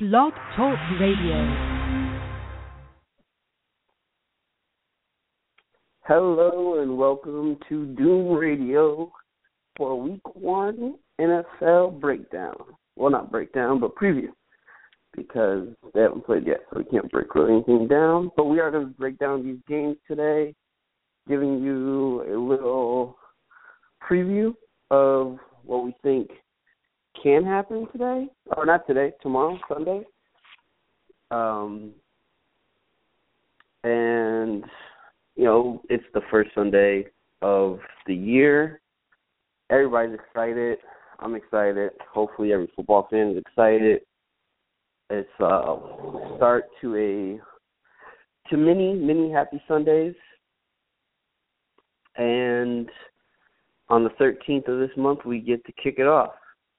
Blog Talk Radio. Hello and welcome to Doom Radio for Week 1 NFL Breakdown. Well, not breakdown, but preview, because they haven't played yet, so we can't break really anything down. But we are going to break down these games today, giving you a little preview of what we think can happen today, or not today, tomorrow, Sunday. And, you know, it's the first Sunday of the year. Everybody's excited. I'm excited. Hopefully every football fan is excited. It's start to many happy Sundays. And on the 13th of this month, we get to kick it off.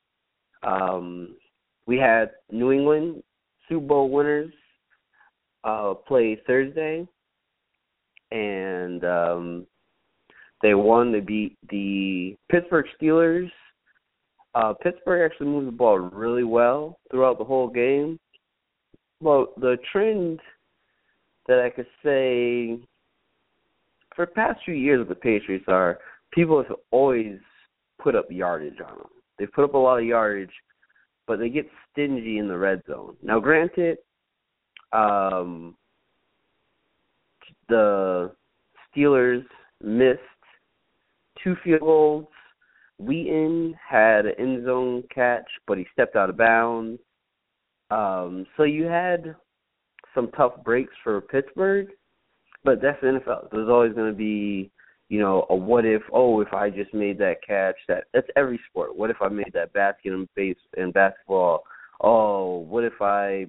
We had New England Super Bowl winners play Thursday, and they won. They beat the Pittsburgh Steelers. Pittsburgh actually moved the ball really well throughout the whole game. Well, the trend that I could say for the past few years with the Patriots are people have always put up yardage on them. They put up a lot of yardage, but they get stingy in the red zone. Now, granted, the Steelers missed 2 field goals. Wheaton had an end zone catch, but he stepped out of bounds. So you had some tough breaks for Pittsburgh, but that's the NFL. There's always going to be, you know, a what if, if I just made that catch. That's every sport. What if I made that basket in basketball? What if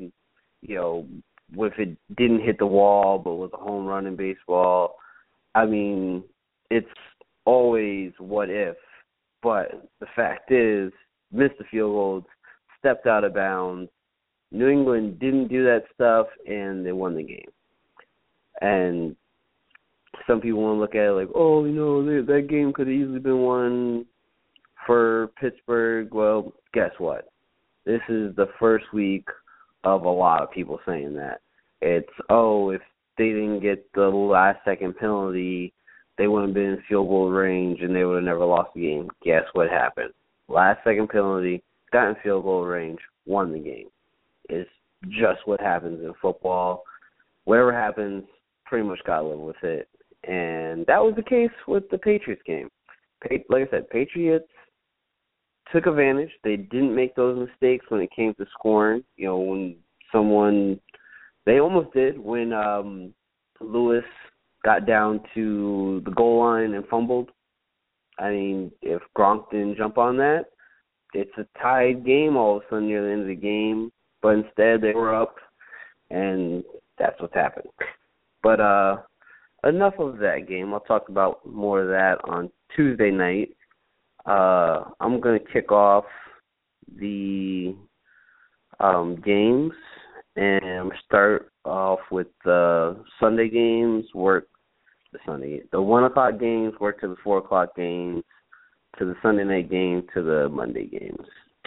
what if it didn't hit the wall but was a home run in baseball? I mean, it's always what if. But the fact is, missed the field goals, stepped out of bounds. New England didn't do that stuff, and they won the game. And some people want to look at it like, that game could have easily been won for Pittsburgh. Well, guess what? This is the first week of a lot of people saying that. It's, if they didn't get the last-second penalty, they wouldn't have been in field goal range and they would have never lost the game. Guess what happened? Last-second penalty, got in field goal range, won the game. It's just what happens in football. Whatever happens, pretty much got to live with it. And that was the case with the Patriots game. Like I said, Patriots took advantage. They didn't make those mistakes when it came to scoring. You know, they almost did when Lewis got down to the goal line and fumbled. I mean, if Gronk didn't jump on that, it's a tied game all of a sudden near the end of the game. But instead, they were up, and that's what happened. But enough of that game. I'll talk about more of that on Tuesday night. I'm going to kick off the games and start off with the Sunday games, the 1 o'clock games, work to the 4 o'clock games, to the Sunday night game, to the Monday games.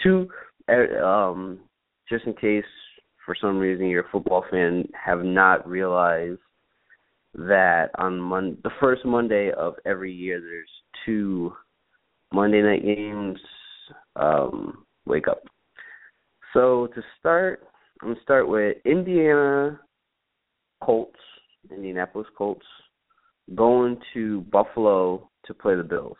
Just in case for some reason you're a football fan have not realized that on the first Monday of every year there's 2 Monday night games. Wake up. So to start, I'm going to start with Indianapolis Colts, going to Buffalo to play the Bills.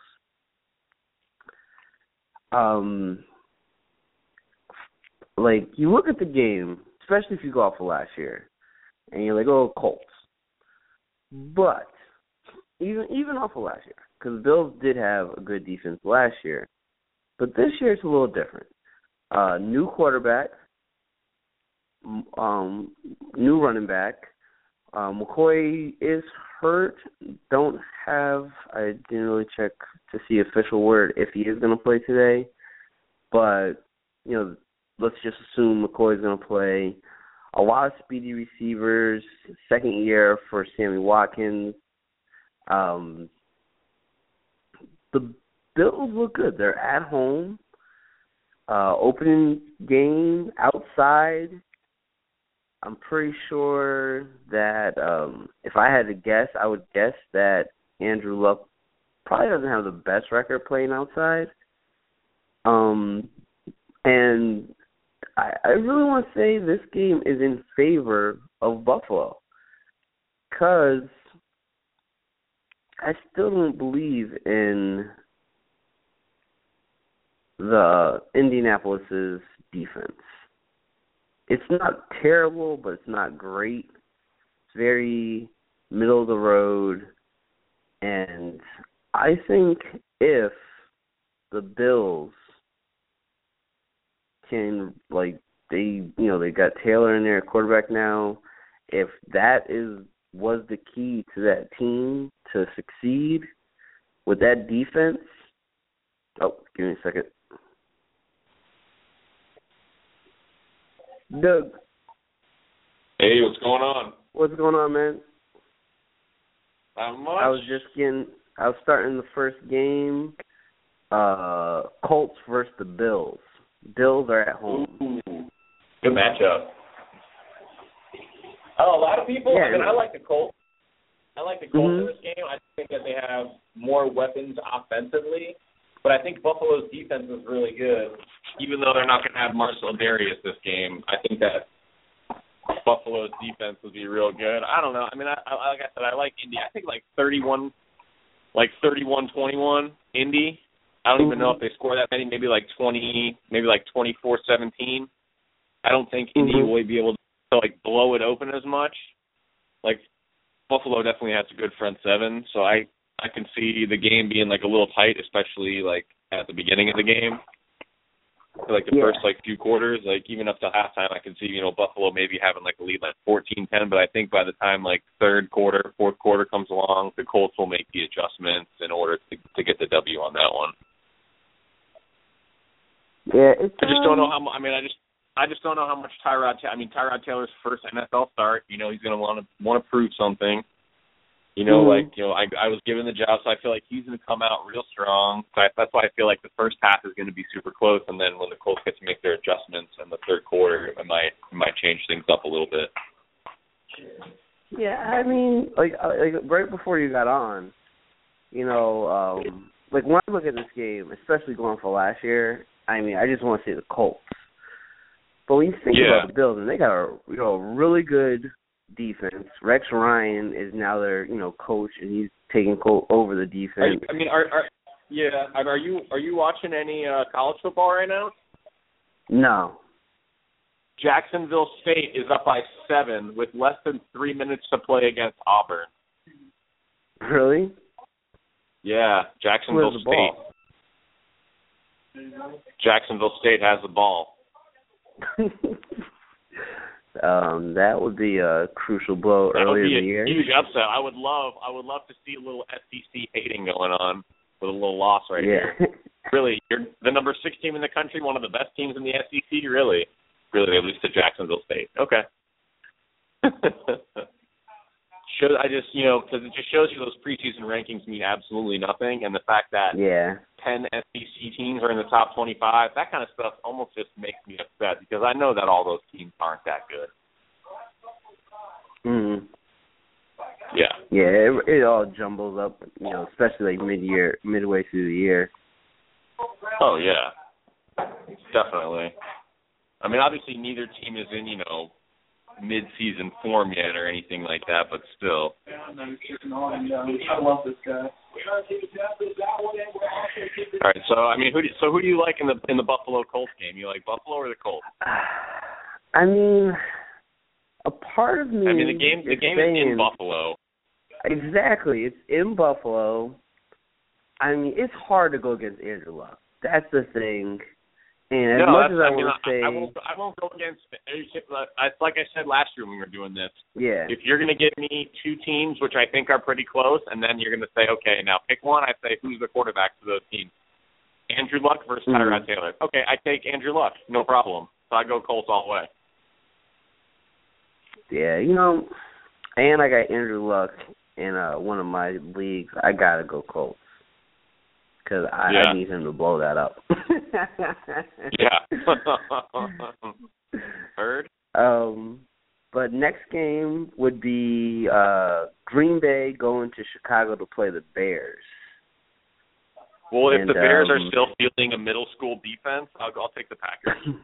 You look at the game, especially if you go off of last year, and you're like, Colts. But even off of last year, because the Bills did have a good defense last year, but this year it's a little different. New quarterback, new running back. McCoy is hurt. I didn't really check to see official word if he is going to play today, but let's just assume McCoy is going to play. A lot of speedy receivers. Second year for Sammy Watkins. The Bills look good. They're at home. Opening game outside. I'm pretty sure that if I had to guess, I would guess that Andrew Luck probably doesn't have the best record playing outside. And I really want to say this game is in favor of Buffalo because I still don't believe in the Indianapolis's defense. It's not terrible, but it's not great. It's very middle of the road. And I think if the Bills can, like, they got Taylor in there, quarterback now. If that was the key to that team to succeed with that defense. Oh, give me a second. Doug. Hey, what's going on? What's going on, man? Not much. I was starting the first game. Colts versus the Bills. Bills are at home. Ooh, good matchup. Oh, a lot of people. Yeah, I mean, I like the Colts. In this game. I think that they have more weapons offensively, but I think Buffalo's defense is really good. Even though they're not going to have Marcel Darius this game, I think that Buffalo's defense would be real good. I don't know. I mean, like I said, I like Indy. I think like 31-21 Indy. I don't even know if they score that many. Maybe like 20. Maybe like 24-17. I don't think Indy will be able to like blow it open as much. Like Buffalo definitely has a good front seven, so I can see the game being like a little tight, especially like at the beginning of the game. Like the first like few quarters, like even up to halftime, I can see Buffalo maybe having like a lead like 14-10. But I think by the time like third quarter, fourth quarter comes along, the Colts will make the adjustments in order to get the W on that one. Yeah, I just don't know how. I just don't know how much Tyrod Taylor's first NFL start. He's going to want to prove something. I was given the job, so I feel like he's going to come out real strong. So that's why I feel like the first half is going to be super close, and then when the Colts get to make their adjustments in the third quarter, it might change things up a little bit. Yeah, I mean, like right before you got on, like when I look at this game, especially going for last year, I mean, I just want to say the Colts. But when you think about the Bills, and they got a really good defense. Rex Ryan is now their coach, and he's taking over the defense. Are you watching any college football right now? No. Jacksonville State is up by 7 with less than 3 minutes to play against Auburn. Really? Yeah, Jacksonville Where's the State. Ball? Jacksonville State has the ball. That would be a crucial blow earlier in the year. Huge upset. I would love to see a little SEC hating going on with a little loss here. Really, you're the number 6 team in the country, one of the best teams in the SEC. Really, they lose to Jacksonville State. Okay. Because it just shows you those preseason rankings mean absolutely nothing, and the fact that 10 SEC teams are in the top 25, that kind of stuff almost just makes me upset because I know that all those teams aren't that good. Mm-hmm. Yeah. Yeah, it all jumbles up, especially like midway through the year. Oh, yeah. Definitely. I mean, obviously neither team is in, mid-season form yet or anything like that, but still. I love this guy. All right, so I mean, who do you like in the Buffalo Colts game? You like Buffalo or the Colts? I mean, a part of me. I mean, the game is in Buffalo. Exactly, it's in Buffalo. I mean, it's hard to go against Andrew Luck. That's the thing. And as much as I want to say, I won't go against. Like I said last year when we were doing this. Yeah. If you're going to give me 2 teams, which I think are pretty close, and then you're going to say, okay, now pick one. I say, who's the quarterback for those teams? Andrew Luck versus Tyrod Taylor. Okay, I take Andrew Luck, no problem. So I go Colts all the way. Yeah, and I got Andrew Luck in one of my leagues. I gotta go Colts. Because I need him to blow that up. Yeah. Heard? But next game would be Green Bay going to Chicago to play the Bears. Well, if the Bears are still fielding a middle school defense, I'll take the Packers.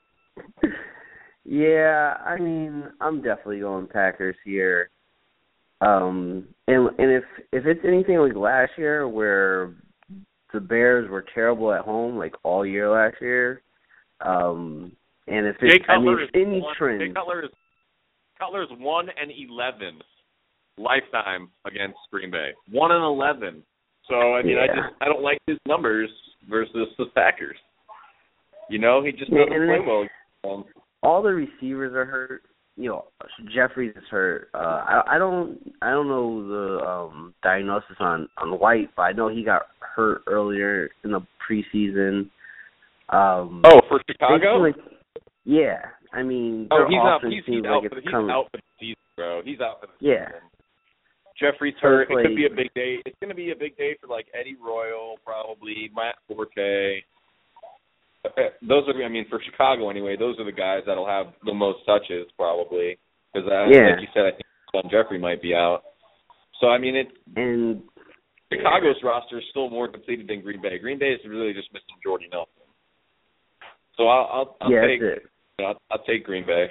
Yeah, I mean, I'm definitely going Packers here. And if it's anything like last year where the Bears were terrible at home like all year last year, and if it's any trend, Jay Cutler's 1-11 lifetime against Green Bay. 1-11. So I mean, I don't like his numbers versus the Packers. You know, he just doesn't play well. All the receivers are hurt. You know, Jeffries is hurt. I don't know the diagnosis on White, but I know he got hurt earlier in the preseason. For Chicago? Yeah, I mean, he's out for the season, bro. He's out for the season. Jeffries hurt. It could be a big day. It's going to be a big day for like Eddie Royal, probably Matt Forte. Those are, I mean, for Chicago anyway. Those are the guys that'll have the most touches probably, because like you said, I think Son Jeffrey might be out. So I mean, Chicago's roster is still more completed than Green Bay. Green Bay is really just missing Jordy Nelson. So I'll take Green Bay.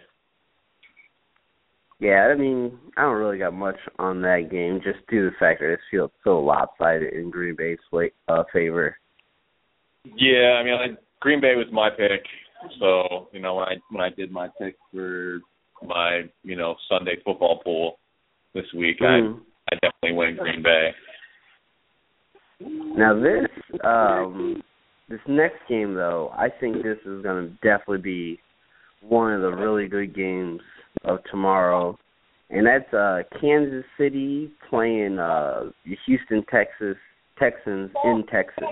Yeah, I mean, I don't really got much on that game, just due to the fact that it feels so lopsided in Green Bay's favor. Yeah, I mean, Green Bay was my pick, so you know when I did my pick for my Sunday football pool this week, I definitely went Green Bay. Now this next game though, I think this is going to definitely be one of the really good games of tomorrow, and that's Kansas City playing the Houston Texans in Texas.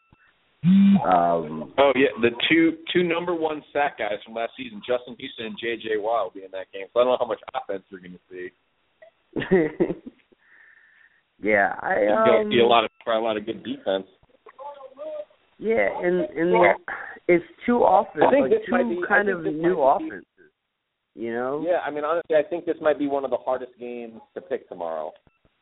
The two number one sack guys from last season, Justin Houston and J.J. Watt, will be in that game. So I don't know how much offense we're going to see. Yeah, you're going to see a lot of good defense. Yeah, and it's two offenses, kind of new offenses. You know? Yeah, I mean, honestly, I think this might be one of the hardest games to pick tomorrow.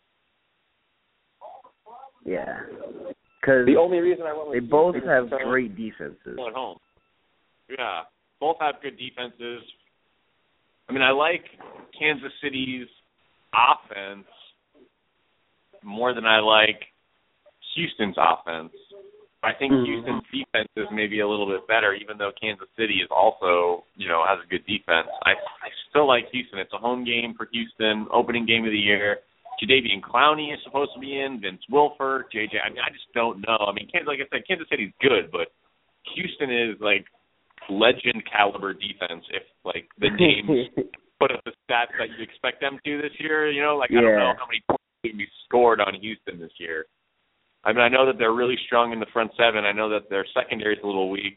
Yeah. Because the only reason I went with they both have great defenses. At home. Yeah, both have good defenses. I mean, I like Kansas City's offense more than I like Houston's offense. I think Houston's defense is maybe a little bit better, even though Kansas City is also, has a good defense. I still like Houston. It's a home game for Houston, opening game of the year. Jadeveon Clowney is supposed to be in, Vince Wilfork, JJ. I mean, I just don't know. I mean, like I said, Kansas City's good, but Houston is like legend caliber defense if like the names put up the stats that you expect them to this year. I don't know how many points can be scored on Houston this year. I mean, I know that they're really strong in the front seven. I know that their secondary is a little weak.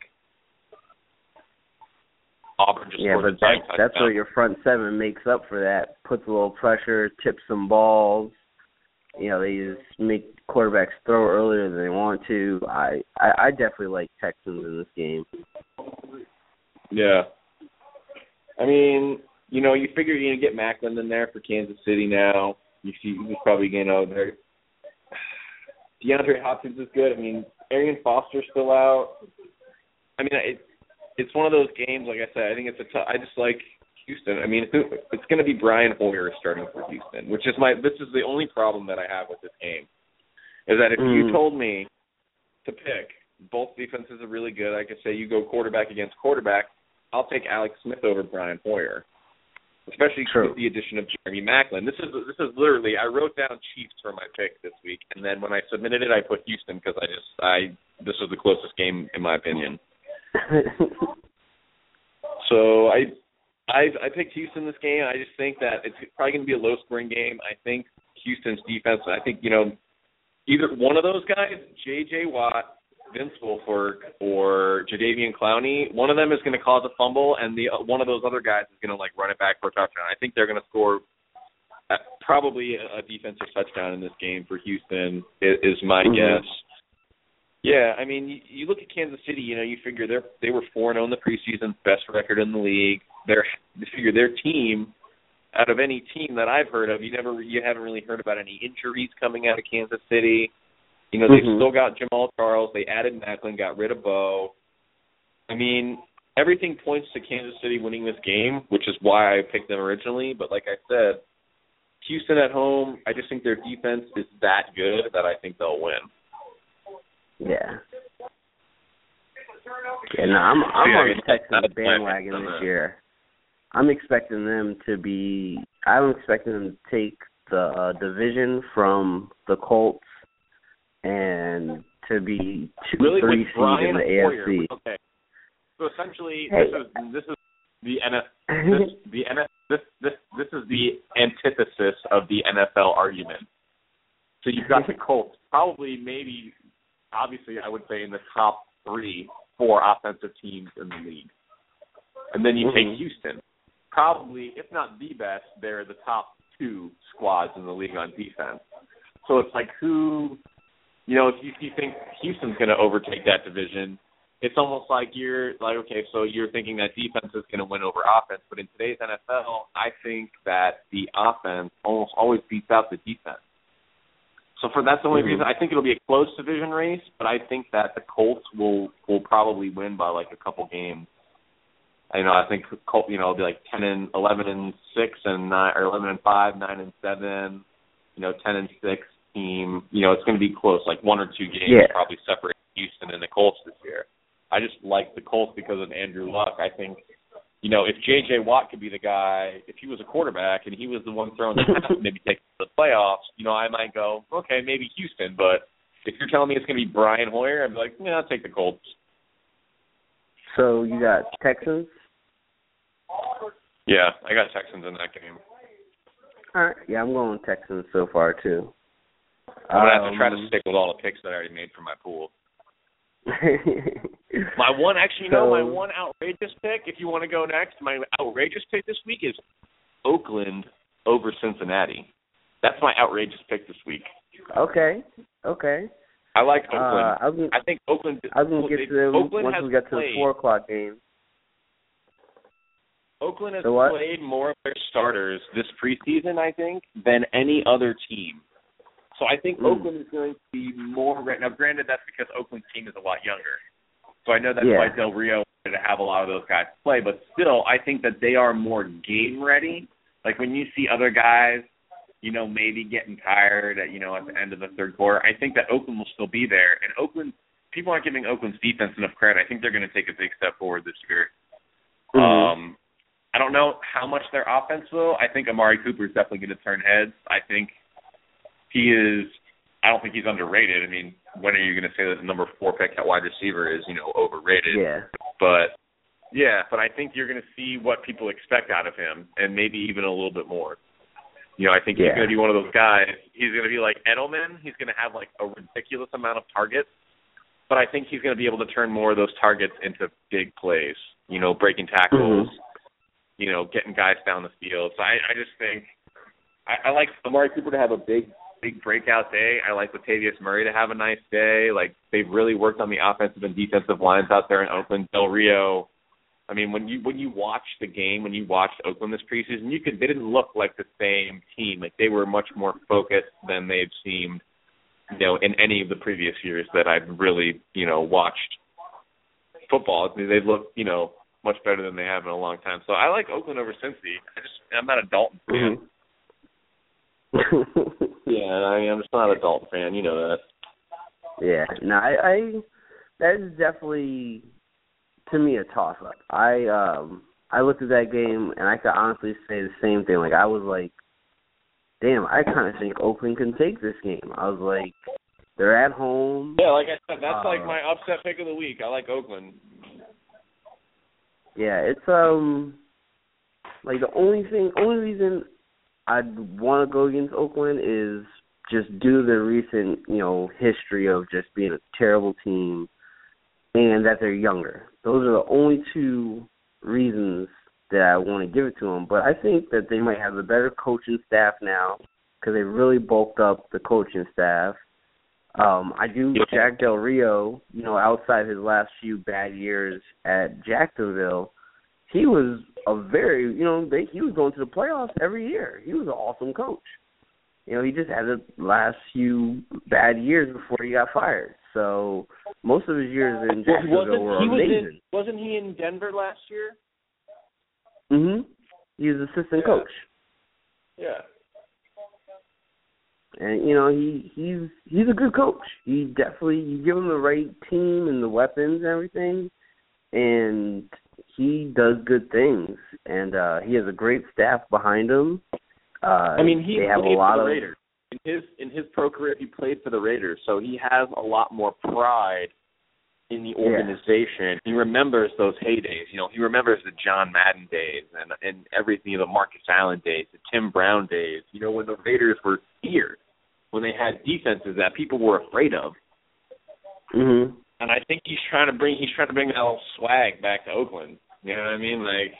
Auburn just scored but that's where your front seven makes up for that. Puts a little pressure, tips some balls. They just make quarterbacks throw earlier than they want to. I definitely like Texans in this game. Yeah. I mean, you figure you're going to get Macklin in there for Kansas City now. You see he's probably going to DeAndre Hopkins is good. I mean, Arian Foster's still out. I mean, it's one of those games, like I said, I think I just like Houston. I mean, it's going to be Brian Hoyer starting for Houston, this is the only problem that I have with this game, is that if you told me to pick, both defenses are really good. I could say you go quarterback against quarterback. I'll take Alex Smith over Brian Hoyer, especially with the addition of Jeremy Macklin. This is literally, I wrote down Chiefs for my pick this week, and then when I submitted it, I put Houston because this was the closest game in my opinion. So I picked Houston this game. I just think that it's probably going to be a low-scoring game. I think Houston's defense, either one of those guys, J.J. Watt, Vince Wilfork, or Jadeveon Clowney, one of them is going to cause a fumble, and one of those other guys is going to run it back for a touchdown. I think they're going to score probably a defensive touchdown in this game for Houston is my guess. Yeah, I mean, you look at Kansas City, you figure they were 4-0 in the preseason, best record in the league. You figure their team out of any team that I've heard of, you haven't really heard about any injuries coming out of Kansas City. You know, they've still got Jamal Charles. They added Macklin, got rid of Bo. I mean, everything points to Kansas City winning this game, which is why I picked them originally. But like I said, Houston at home, I just think their defense is that good that I think they'll win. Yeah. Yeah, no, I'm on the Texans bandwagon this year. I'm expecting them to take the division from the Colts and to be 2-3 seed in the AFC. Okay. So essentially, hey. this is the this is the antithesis of the NFL argument. So you've got the Colts, probably, maybe, obviously, I would say in the top 3-4 offensive teams in the league, and then you take Houston, probably, if not the best, they're the top 2 squads in the league on defense. So it's like who, you know, if you think Houston's going to overtake that division, it's almost like you're like, okay, so you're thinking that defense is going to win over offense. But in today's NFL, I think that the offense almost always beats out the defense. So that's the only reason. I think it'll be a close division race, but I think that the Colts will probably win by like a couple games. You know, I think Colts, you know, it'll be like 10-11-6 and 9, or 11-5, 9-7, you know, 10-6 team. You know, it's going to be close, like 1 or 2 games probably separate Houston and the Colts this year. I just like the Colts because of Andrew Luck. I think, you know, if J.J. Watt could be the guy, if he was a quarterback and he was the one throwing the pass, maybe take the playoffs, you know, I might go, okay, maybe Houston. But if you're telling me it's going to be Brian Hoyer, I'd be like, yeah, I'll take the Colts. So you got Texans? Yeah, I got Texans in that game. All right. Yeah, I'm going Texans so far, too. I'm going to have to try to stick with all the picks that I already made for my pool. My one outrageous pick, if you want to go next, my outrageous pick this week is Oakland over Cincinnati. That's my outrageous pick this week. Okay. I like Oakland. I think Oakland. I was going to get to them once we get to the 4 o'clock game. Oakland has played more of their starters this preseason, I think, than any other team. So I think Oakland is going to be more – now, granted, that's because Oakland's team is a lot younger. So I know that's why Del Rio wanted to have a lot of those guys play. But still, I think that they are more game ready. Like when you see other guys, you know, maybe getting tired at, you know, at the end of the third quarter, I think that Oakland will still be there. And Oakland – people aren't giving Oakland's defense enough credit. I think they're going to take a big step forward this year. I don't know how much their offense will. I think Amari Cooper is definitely going to turn heads. I think I don't think he's underrated. I mean, when are you going to say that the number 4 pick at wide receiver is, you know, overrated? Yeah. But I think you're going to see what people expect out of him, and maybe even a little bit more. You know, I think he's going to be one of those guys. He's going to be like Edelman. He's going to have like a ridiculous amount of targets, but I think he's going to be able to turn more of those targets into big plays. You know, breaking tackles. You know, getting guys down the field. So I just think I like Amari Cooper to have a big breakout day. I like Latavius Murray to have a nice day. Like, they've really worked on the offensive and defensive lines out there in Oakland. Del Rio, I mean, when you watch the game, when you watched Oakland this preseason, they didn't look like the same team. Like, they were much more focused than they've seemed, you know, in any of the previous years that I've really, you know, watched football. I mean, they've looked, you know, much better than they have in a long time. So I like Oakland over Cincy. I'm not a Dalton fan. I'm just not a Dalton fan. You know that. Yeah. No, I that is definitely, to me, a toss-up. I looked at that game, and I could honestly say the same thing. Like, I was like, damn, I kind of think Oakland can take this game. I was like, they're at home. Yeah, like I said, that's like my upset pick of the week. I like Oakland. Yeah, it's like the only reason I'd want to go against Oakland is just due to their recent, you know, history of just being a terrible team and that they're younger. Those are the only 2 reasons that I want to give it to them. But I think that they might have a better coaching staff now because they really bulked up the coaching staff. Jack Del Rio, you know, outside his last few bad years at Jacksonville, he was a very, he was going to the playoffs every year. He was an awesome coach. He just had the last few bad years before he got fired. So most of his years in Jacksonville were amazing. Wasn't he in Denver last year? Mhm. He was assistant coach. Yeah. And he's a good coach. He definitely, you give him the right team and the weapons and everything, and he does good things. And he has a great staff behind him. He have played a lot for the of Raiders. In his pro career, he played for the Raiders, so he has a lot more pride in the organization. He remembers those heydays. He remembers the John Madden days and everything, the Marcus Allen days, the Tim Brown days. When the Raiders were feared, when they had defenses that people were afraid of. Mhm. And I think he's trying to bring that old swag back to Oakland. You know what I mean? Like,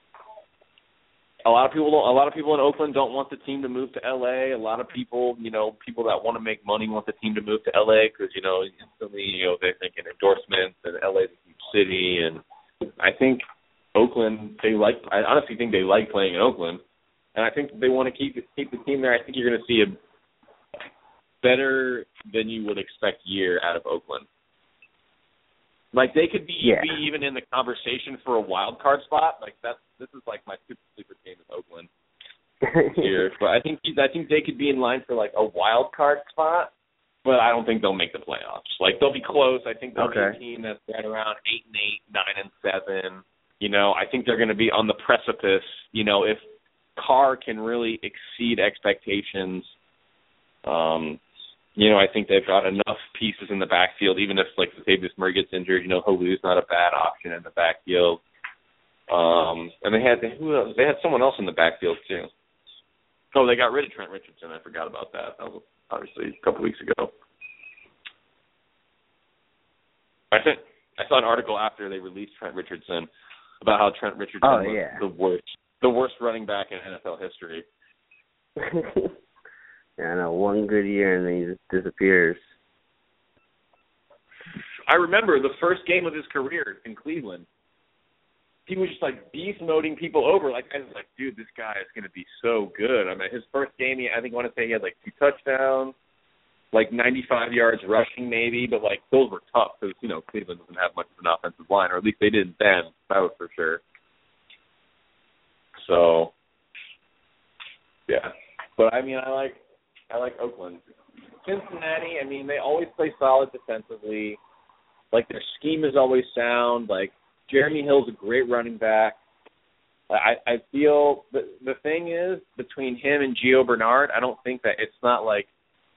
a lot of people in Oakland don't want the team to move to LA. A lot of people, people that want to make money want the team to move to LA because, instantly, they're thinking endorsements and LA's a huge city. And I think Oakland, I honestly think they like playing in Oakland. And I think they want to keep the team there. I think you're going to see a better than you would expect year out of Oakland. Like, they could be even in the conversation for a wild card spot. Like, this is like my super sleeper team in Oakland here. But I think they could be in line for like a wild card spot, but I don't think they'll make the playoffs. Like, they'll be close. I think they'll be a team that's right around 8-8, 9-7. I think they're going to be on the precipice. If Carr can really exceed expectations, I think they've got enough pieces in the backfield, even if, like, Latavius Murray gets injured, Holu's not a bad option in the backfield. And they had someone else in the backfield, too. Oh, they got rid of Trent Richardson. I forgot about that. That was obviously a couple weeks ago. I saw an article after they released Trent Richardson about how Trent Richardson was the worst running back in NFL history. Yeah, I know, one good year and then he just disappears. I remember the first game of his career in Cleveland. He was just like beast moding people over. Like, I was like, dude, this guy is going to be so good. I mean, his first game, I want to say he had like 2 touchdowns, like 95 yards rushing maybe, but like those were tough because Cleveland doesn't have much of an offensive line, or at least they didn't then. That was for sure. So, yeah, but I mean, I like Oakland. Cincinnati, I mean, they always play solid defensively. Like, their scheme is always sound. Like, Jeremy Hill's a great running back. I feel the thing is, between him and Gio Bernard, I don't think that it's not like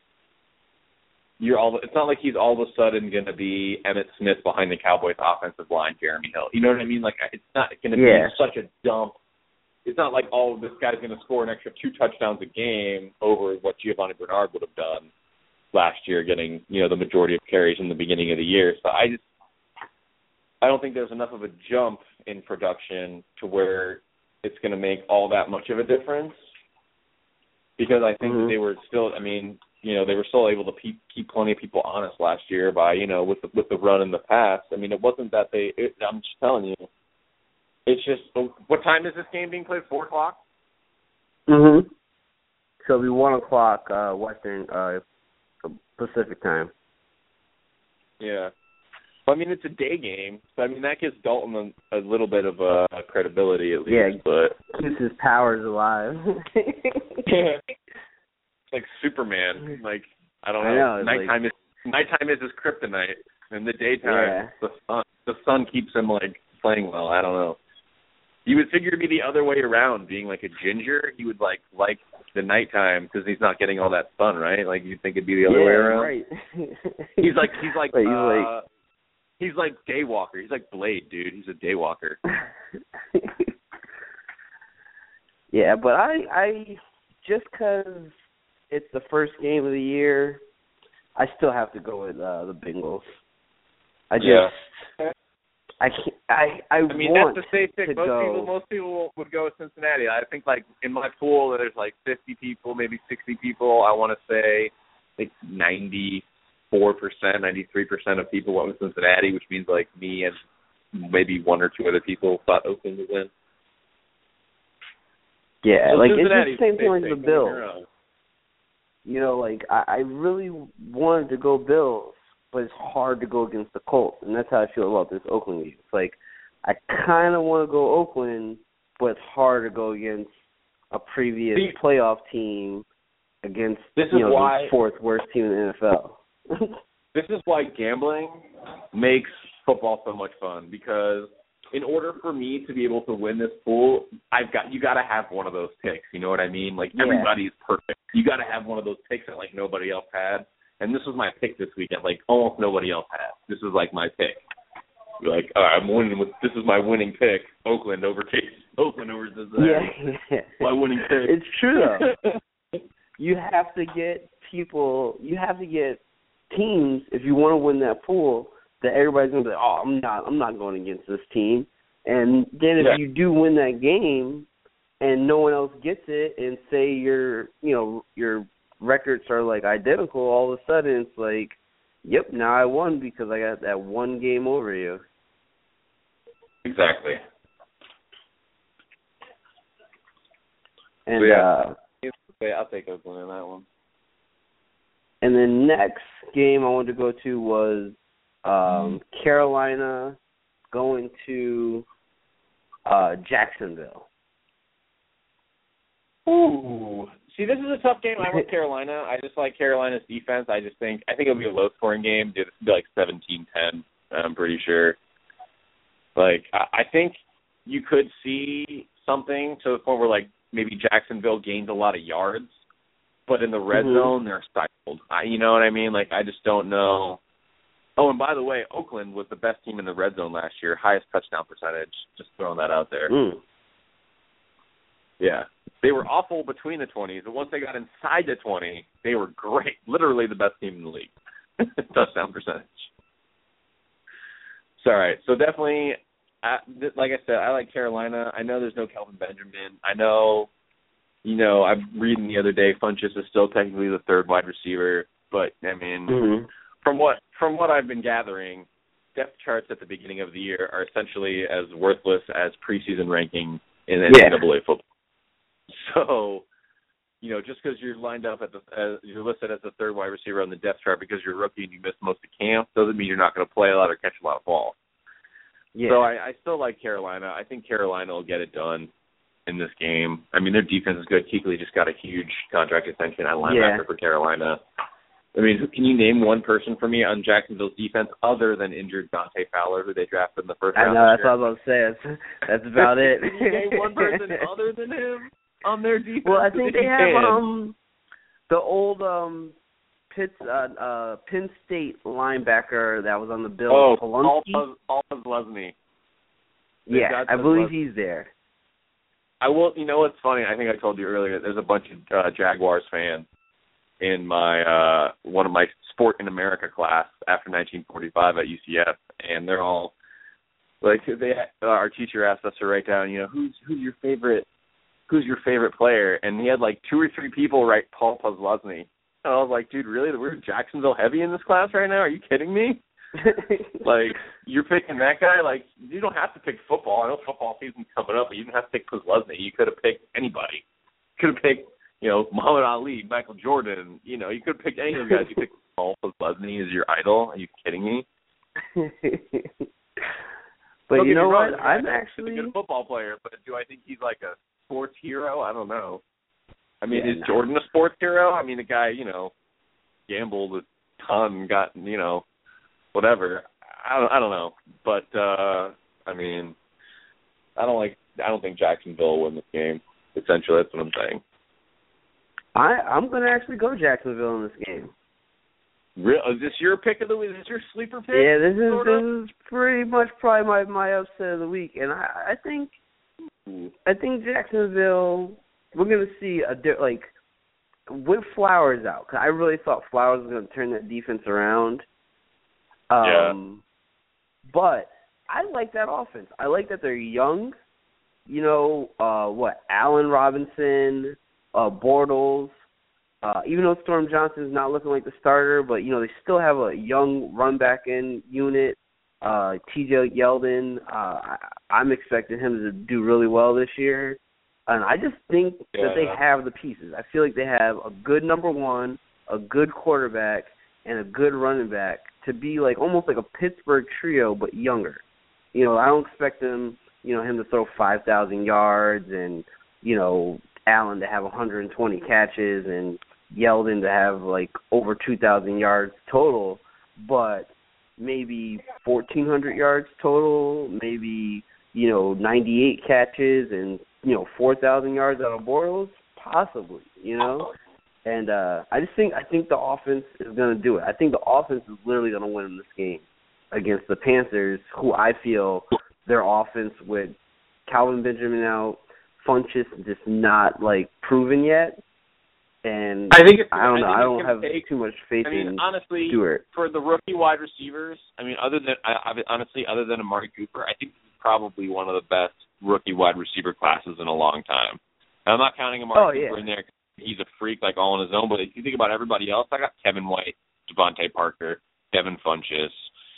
he's all of a sudden going to be Emmitt Smith behind the Cowboys offensive line, Jeremy Hill. You know what I mean? Like, it's not going to be such a dump. It's not like, this guy's going to score an extra 2 touchdowns a game over what Giovanni Bernard would have done last year, getting, the majority of carries in the beginning of the year. So I don't think there's enough of a jump in production to where it's going to make all that much of a difference, because I think that they were still, they were still able to keep plenty of people honest last year by, with the run in the past. I mean, it wasn't that I'm just telling you. It's just, what time is this game being played? 4 o'clock? Mm-hmm. So it'll be 1 o'clock Western Pacific time. Yeah. Well, I mean, it's a day game, so I mean that gives Dalton a little bit of credibility at least. Yeah, but keeps his powers alive. It's like Superman. Like, I don't know. Nighttime is his kryptonite, and the daytime the sun keeps him like playing well. I don't know. You would figure it'd be the other way around, being like a ginger. He would like the nighttime because he's not getting all that sun, right? Like, you'd think it'd be the other way around. Right. He's like Daywalker. He's like Blade, dude. He's a Daywalker. Yeah, but I just because it's the first game of the year, I still have to go with the Bengals. I can't. I mean, that's the safe pick. Most people would go with Cincinnati. I think, like, in my pool, there's like 50 people, maybe 60 people. I want to say like 94%, 93% of people went with Cincinnati, which means like me and maybe one or two other people thought Oakland would win. Yeah, So like Cincinnati, it's the same thing like the Bills. Bills. Like I really wanted to go Bills, but it's hard to go against the Colts, and that's how I feel about this Oakland game. It's like I kind of want to go Oakland, but it's hard to go against a previous playoff team against the fourth worst team in the NFL. This is why gambling makes football so much fun, because in order for me to be able to win this pool, you got to have one of those picks. You know what I mean? Like everybody's perfect. You got to have one of those picks that like nobody else had. And this was my pick this weekend. Like almost nobody else had. This was like my pick. You're like, all right, I'm winning with. This is my winning pick. Oakland over Cincinnati. Yeah. My winning pick. It's true though. You have to get people. You have to get teams if you want to win that pool. That everybody's gonna be like, oh, I'm not going against this team. And then if you do win that game, and no one else gets it, and say your records are like identical, all of a sudden it's like, yep, now I won because I got that one game over you. Exactly. And I'll take Oakland in that one. And the next game I wanted to go to was Carolina going to Jacksonville. Ooh. See, this is a tough game. I want Carolina. I just like Carolina's defense. I think it'll be a low-scoring game. It'll be like 17-10, I'm pretty sure. Like, I think you could see something to the point where, like, maybe Jacksonville gains a lot of yards, but in the red zone, they're stifled. You know what I mean? Like, I just don't know. Oh, and by the way, Oakland was the best team in the red zone last year, highest touchdown percentage. Just throwing that out there. Yeah. They were awful between the 20s, but once they got inside the 20, they were great. Literally the best team in the league. Touchdown percentage. So, all right. So definitely, like I said, I like Carolina. I know there's no Kelvin Benjamin. I know, I'm reading the other day, Funchess is still technically the third wide receiver. But, I mean, from what I've been gathering, depth charts at the beginning of the year are essentially as worthless as preseason ranking in NCAA football. So, just because you're lined up you're listed as the third wide receiver on the depth chart because you're a rookie and you missed most of camp doesn't mean you're not going to play a lot or catch a lot of balls. Yeah. So I still like Carolina. I think Carolina will get it done in this game. I mean, their defense is good. Kuechly just got a huge contract extension at linebacker for Carolina. I mean, can you name one person for me on Jacksonville's defense other than injured Dante Fowler, who they drafted in the first round? I know, that's what I was about to say. That's about it. Can you name one person other than him on their defense? Well, I think they have the old Penn State linebacker that was on the Bills, Polonsky. Paul Lesney. Yeah, I believe he's there. I will. You know what's funny? I think I told you earlier. There's a bunch of Jaguars fans in my one of my Sport in America class after 1945 at UCF, and they're all like, our teacher asked us to write down, who's your favorite player, and he had like 2 or 3 people write Paul Posluszny. And I was like, dude, really? We're Jacksonville heavy in this class right now? Are you kidding me? Like, you're picking that guy? Like, you don't have to pick football. I know football season's coming up, but you didn't have to pick Posluszny. You could have picked anybody. You could have picked, Muhammad Ali, Michael Jordan. You could have picked any of those guys. You picked Paul Posluszny as your idol. Are you kidding me? But you know what? I'm actually a good football player, but do I think he's like a sports hero? I don't know. I mean, is Jordan a sports hero? I mean, the guy, gambled a ton, got, whatever. I don't know. But, I mean, I don't think Jacksonville will win this game. Essentially, that's what I'm saying. I'm going to actually go Jacksonville in this game. Really? Is this your pick of the week? Is this your sleeper pick? Yeah, this is pretty much probably my upset of the week, and I think Jacksonville. We're gonna see with Flowers out, because I really thought Flowers was gonna turn that defense around. But I like that offense. I like that they're young. Allen Robinson, Bortles. Even though Storm Johnson's not looking like the starter, but, they still have a young run-back-in unit. TJ Yeldon, I'm expecting him to do really well this year. And I just think that they have the pieces. I feel like they have a good number one, a good quarterback, and a good running back to be like almost like a Pittsburgh trio, but younger. I don't expect him to throw 5,000 yards and, Allen to have 120 catches and Yeldon to have like over 2,000 yards total, but maybe 1,400 yards total, maybe, 98 catches and, 4,000 yards out of Bortles, possibly, And I think the offense is going to do it. I think the offense is literally going to win this game against the Panthers, who I feel their offense with Calvin Benjamin out, Funchess just not like proven yet. And I don't have too much faith in honestly, Stewart. For the rookie wide receivers, other than Amari Cooper, I think this is probably one of the best rookie wide receiver classes in a long time. And I'm not counting Amari Cooper in there. He's a freak, like, all on his own. But if you think about everybody else, I got Kevin White, Devontae Parker, Devin Funchess,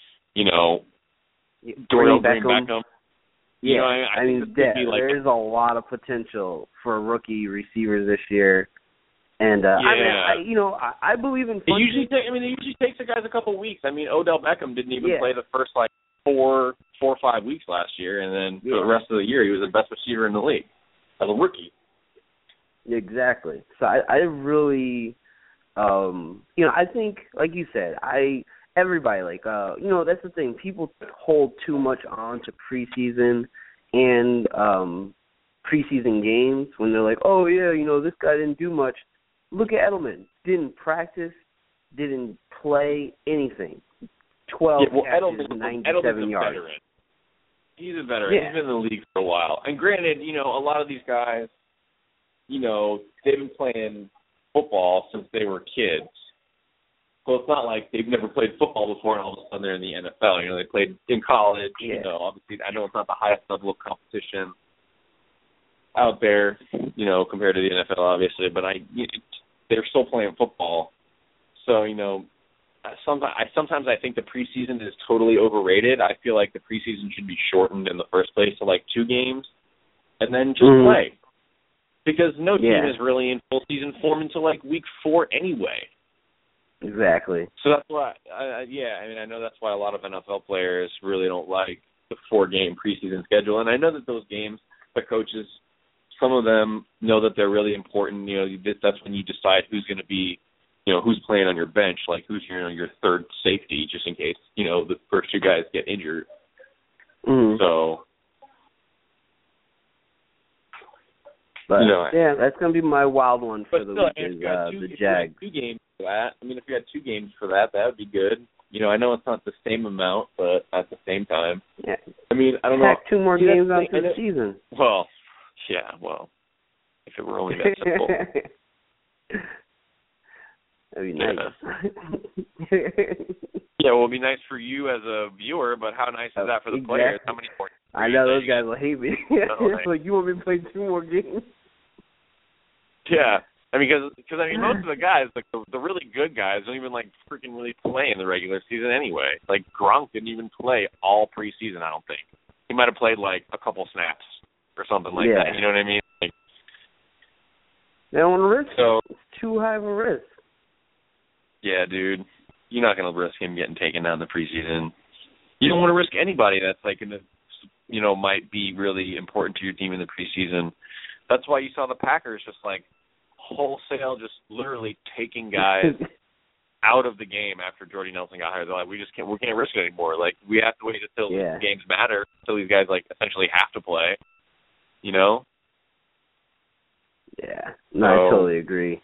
Dorial Green-Beckham. Yeah, there's a lot of potential for rookie receivers this year. And I believe in Funchess. It usually takes the guys a couple of weeks. Odell Beckham didn't even play the first, 4 or 5 weeks last year, and then for the rest of the year, he was the best receiver in the league as a rookie. Exactly. So I really, I think, like you said, everybody, that's the thing. People hold too much on to preseason and preseason games when they're like, oh, yeah, this guy didn't do much. Look at Edelman. Didn't practice, didn't play anything. 12 catches, 97 yards. Veteran. He's a veteran. Yeah. He's been in the league for a while. And granted, a lot of these guys, they've been playing football since they were kids. So it's not like they've never played football before and all of a sudden they're in the NFL. They played in college. Obviously, I know it's not the highest level of competition out there, compared to the NFL, obviously, but they're still playing football. So, sometimes I think the preseason is totally overrated. I feel like the preseason should be shortened in the first place to 2 games and then just play. Because no team is really in full season form until week 4 anyway. Exactly. So that's why, I know that's why a lot of NFL players really don't like the 4-game preseason schedule. And I know that those games, the coaches, some of them know that they're really important. That's when you decide who's going to be, who's playing on your bench, who's your third safety, just in case, the first 2 guys get injured. So, but, that's going to be my wild one for the week is the Jags. If you had 2 games for that, if you had 2 games for that, that would be good. I know it's not the same amount, but at the same time. Yeah. I don't know. Tack 2 more games onto the season. Well, if it were only that simple. That'd be nice. Yeah, well, it'd be nice for you as a viewer, but how nice is that for the players? How many more? I know those guys will hate me. You want me to play 2 more games? Yeah, because most of the guys, the really good guys, don't even freaking really play in the regular season anyway. Gronk didn't even play all preseason. I don't think he might have played a couple snaps or something like that. You know what I mean? They don't want to risk it. It's too high of a risk. Yeah, dude. You're not going to risk him getting taken down in the preseason. You don't want to risk anybody that's going to, might be really important to your team in the preseason. That's why you saw the Packers just wholesale, just literally taking guys out of the game after Jordy Nelson got hired. They're we can't risk it anymore. We have to wait until the games matter, until these guys essentially have to play. Yeah, no, I totally agree.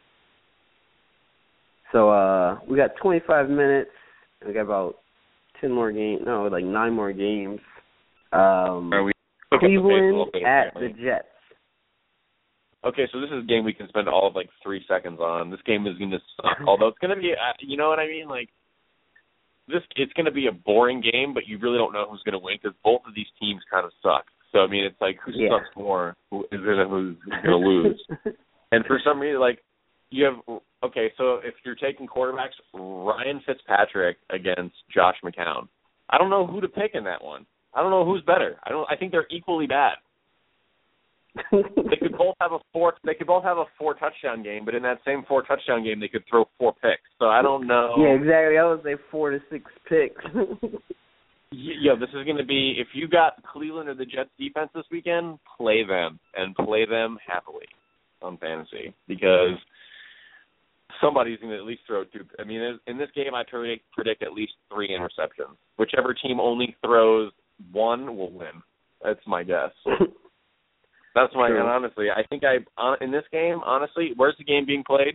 So we got 25 minutes. We got about 10 more games. No, 9 more games. Cleveland at the Jets. Okay, so this is a game we can spend all of 3 seconds on. This game is going to suck. Although it's going to be, you know what I mean? It's going to be a boring game, but you really don't know who's going to win because both of these teams kind of suck. So, it's who sucks more who's going to lose. And for some reason, you have, okay, so if you're taking quarterbacks, Ryan Fitzpatrick against Josh McCown. I don't know who to pick in that one. I don't know who's better. I think they're equally bad. They could both have a 4 touchdown game, but in that same 4 touchdown game they could throw 4 picks. So I don't know. Yeah, exactly. I would say 4 to 6 picks. Yeah, this is going to be, if you got Cleveland or the Jets defense this weekend, play them and play them happily on fantasy, because somebody's going to at least throw 2. I mean, in this game I predict at least 3 interceptions. Whichever team only throws 1 will win. That's my guess. That's my, and honestly, I think in this game, honestly, where's the game being played?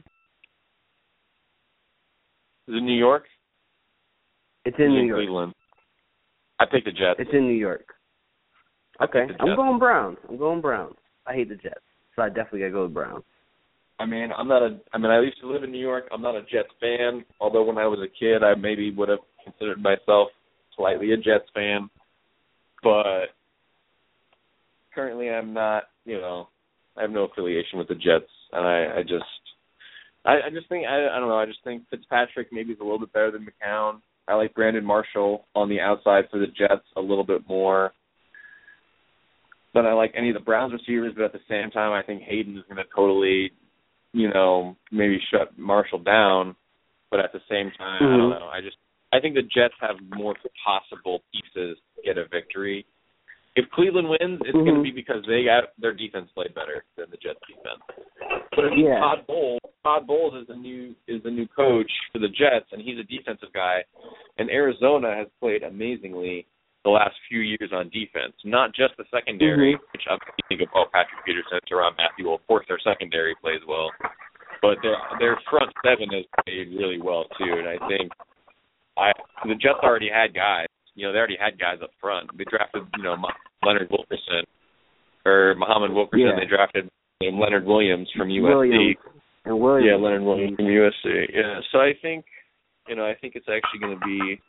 Is it New York? It's in New York. Cleveland. I picked the Jets. It's in New York. Okay, I'm going Browns. I hate the Jets, so I definitely got to go with Browns. I used to live in New York. I'm not a Jets fan, although when I was a kid, I maybe would have considered myself slightly a Jets fan. But currently I'm not, I have no affiliation with the Jets. And I just think, I don't know, I just think Fitzpatrick maybe is a little bit better than McCown. I like Brandon Marshall on the outside for the Jets a little bit more than I like any of the Browns receivers, but at the same time, I think Hayden is going to totally, maybe shut Marshall down. But at the same time, I don't know. I think the Jets have more possible pieces to get a victory. If Cleveland wins, it's going to be because their defense played better than the Jets defense. But I mean, Todd Bowles is the new coach for the Jets, and he's a defensive guy. And Arizona has played amazingly the last few years on defense, not just the secondary, which I'm thinking of Patrick Peterson, Tyrann Mathieu. Well, of course, their secondary plays well, but their front 7 has played really well too. And I think the Jets already had guys. They already had guys up front. They drafted, Leonard Wilkerson or Muhammad Wilkerson. Yeah. They drafted Leonard Williams from USC. Williams. Yeah, Leonard Williams from USC. Yeah. So I think, I think it's actually going to be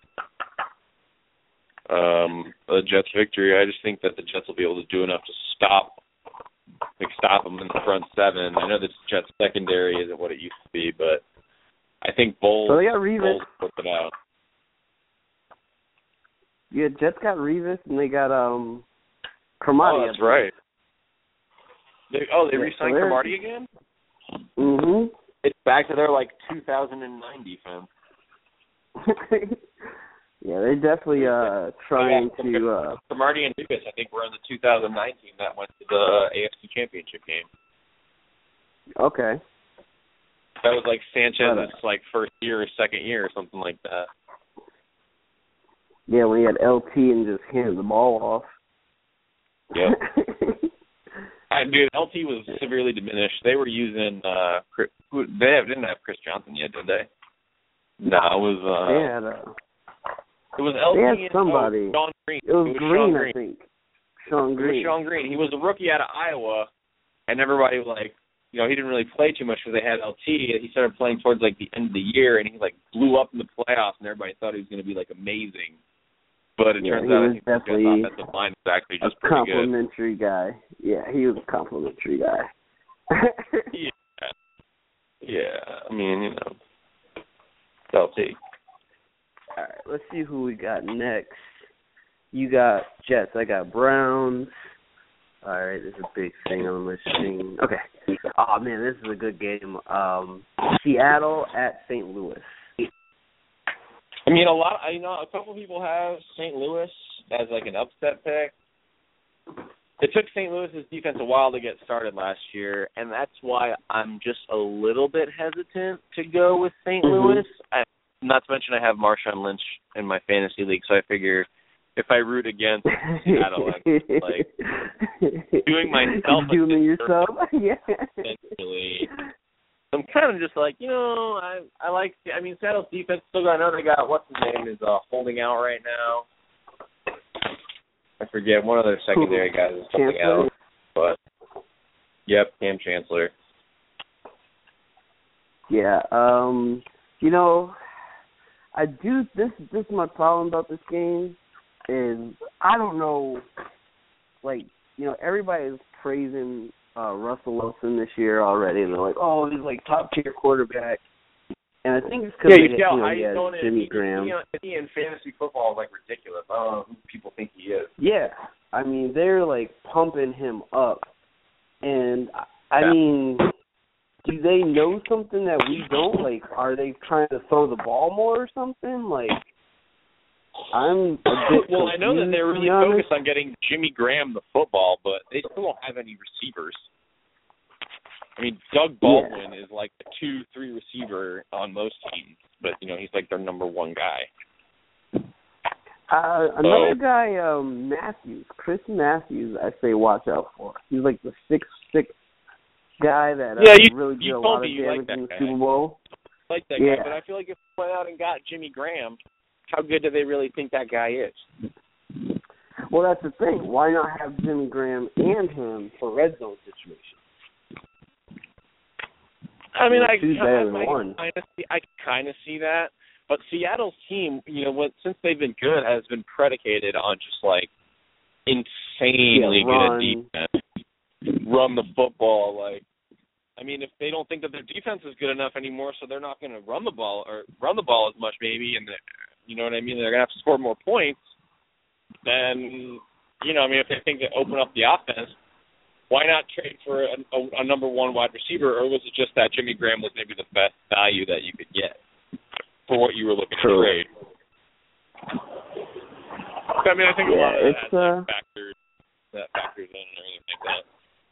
a Jets victory. I just think that the Jets will be able to do enough to stop them in the front 7. I know the Jets secondary isn't what it used to be, but I think Bowles put it out. Yeah, Jets got Revis, and they got Cromartie. Oh, that's right. They re-signed Cromartie again? Mm-hmm. It's back to their, 2009 defense. Yeah, they're definitely trying to... Cromartie and Revis, I think, were in the 2009 team that went to the AFC Championship game. Okay. That was, Sanchez's, first year or second year or something like that. Yeah, when he had LT and just handed the ball off. Yep. Dude, LT was severely diminished. They were using didn't have Chris Johnson yet, did they? No, it was it was LT. They had somebody. Sean Green. It was Green, I think. Sean Green. It was Sean Green. He was a rookie out of Iowa, and everybody he didn't really play too much because they had LT. He started playing towards the end of the year, and he blew up in the playoffs, and everybody thought he was going to be amazing. But it turns out the offensive line is actually just pretty good. Complimentary guy. Yeah, he was a complimentary guy. Yeah. I mean, LT. All right, let's see who we got next. You got Jets. I got Browns. All right, there's a big thing on my screen. Okay. Oh, man, this is a good game. Seattle at St. Louis. I mean, a couple people have St. Louis as an upset pick. It took St. Louis's defense a while to get started last year, and that's why I'm just a little bit hesitant to go with St. Louis. Not to mention I have Marshawn Lynch in my fantasy league, so I figure if I root against Seattle, I'm doing myself a yourself. Yeah. Essentially. I'm kind of just Seattle's defense still got, I know they got, what's his name is holding out right now. I forget, one of their secondary guys is holding out. But, yep, Cam Chancellor. Yeah, this is my problem about this game is I don't know, everybody is praising Russell Wilson this year already, and they're he's top tier quarterback. And I think it's because you see how high he's going Jimmy Graham. He in fantasy football is like ridiculous. I don't know who people think he is. Yeah, I mean they're like pumping him up, and I mean, do they know something that we don't? Like, are they trying to throw the ball more or something? Like, I'm a bit well, I know that they're really honest. focused on getting Jimmy Graham the football, but they still don't have any receivers. I mean, Doug Baldwin is like a 2-3 receiver on most teams, but, you know, he's like their number one guy. Another guy, Matthews, Chris Matthews, I say watch out for. He's like the 6'6" guy that really did a lot of damage in the Super Bowl. I like that guy, but I feel like if we went out and got Jimmy Graham, how good do they really think that guy is? Well, that's the thing. Why not have Jimmy Graham and him for red zone situations? I mean, I kind of see that, but Seattle's team, you know, since they've been good, has been predicated on just like insanely good defense, run the football. Like, I mean, if they don't think that their defense is good enough anymore, so they're not going to run the ball as much, maybe, and you know what I mean, they're going to have to score more points. Then, you know, I mean, if they think to open up the offense, why not trade for a number one wide receiver, or was it just that Jimmy Graham was maybe the best value that you could get for what you were looking to trade? I mean, I think a lot of that factors in and everything like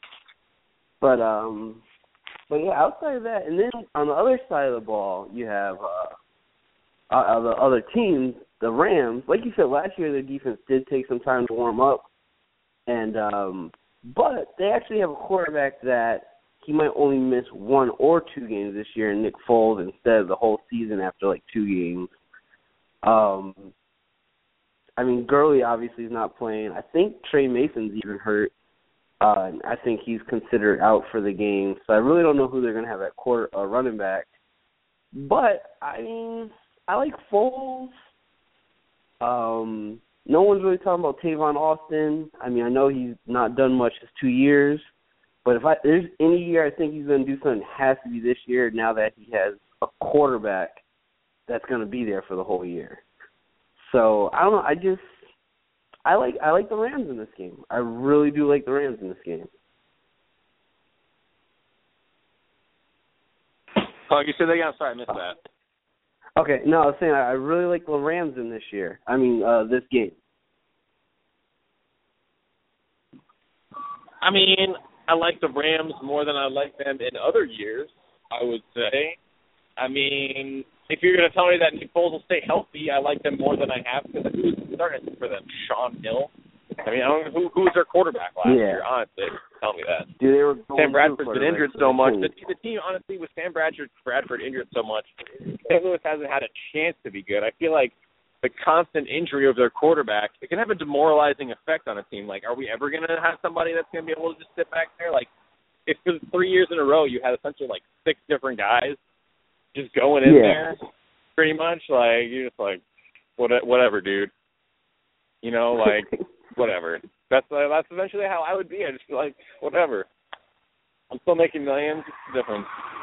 that. But yeah, outside of that, and then on the other side of the ball, you have the other teams, the Rams. Like you said, last year their defense did take some time to warm up, and but they actually have a quarterback that he might only miss 1 or 2 games this year, Nick Foles, instead of the whole season after like 2 games. I mean, Gurley obviously is not playing. I think Trey Mason's even hurt. And I think he's considered out for the game. So I really don't know who they're going to have at running back. But, I mean, I like Foles. No one's really talking about Tavon Austin. I mean, I know he's not done much his 2 years. But if there's any year I think he's going to do something, it has to be this year now that he has a quarterback that's going to be there for the whole year. So, I don't know. I like the Rams in this game. I really do like the Rams in this game. Oh, you said that again? Sorry, I missed that. Okay, no, I was saying I really like the Rams in this year. I mean, this game. I mean, I like the Rams more than I like them in other years, I would say. I mean, if you're going to tell me that Nick Foles will stay healthy, I like them more than I have, because who's starting for them? Sean Hill? I mean, I don't know who was their quarterback last year, honestly. Tell me that. Dude, Sam Bradford's been injured so much. The team, honestly, with Sam Bradford injured so much, St. Louis hasn't had a chance to be good. I feel like the constant injury of their quarterback, it can have a demoralizing effect on a team. Like, are we ever going to have somebody that's going to be able to just sit back there? Like, if for 3 years in a row you had essentially like 6 different guys just going in there, pretty much, like, you're just like, whatever, dude. You know, like, whatever. That's eventually how I would be. I just feel like, whatever. I'm still making millions. It's different.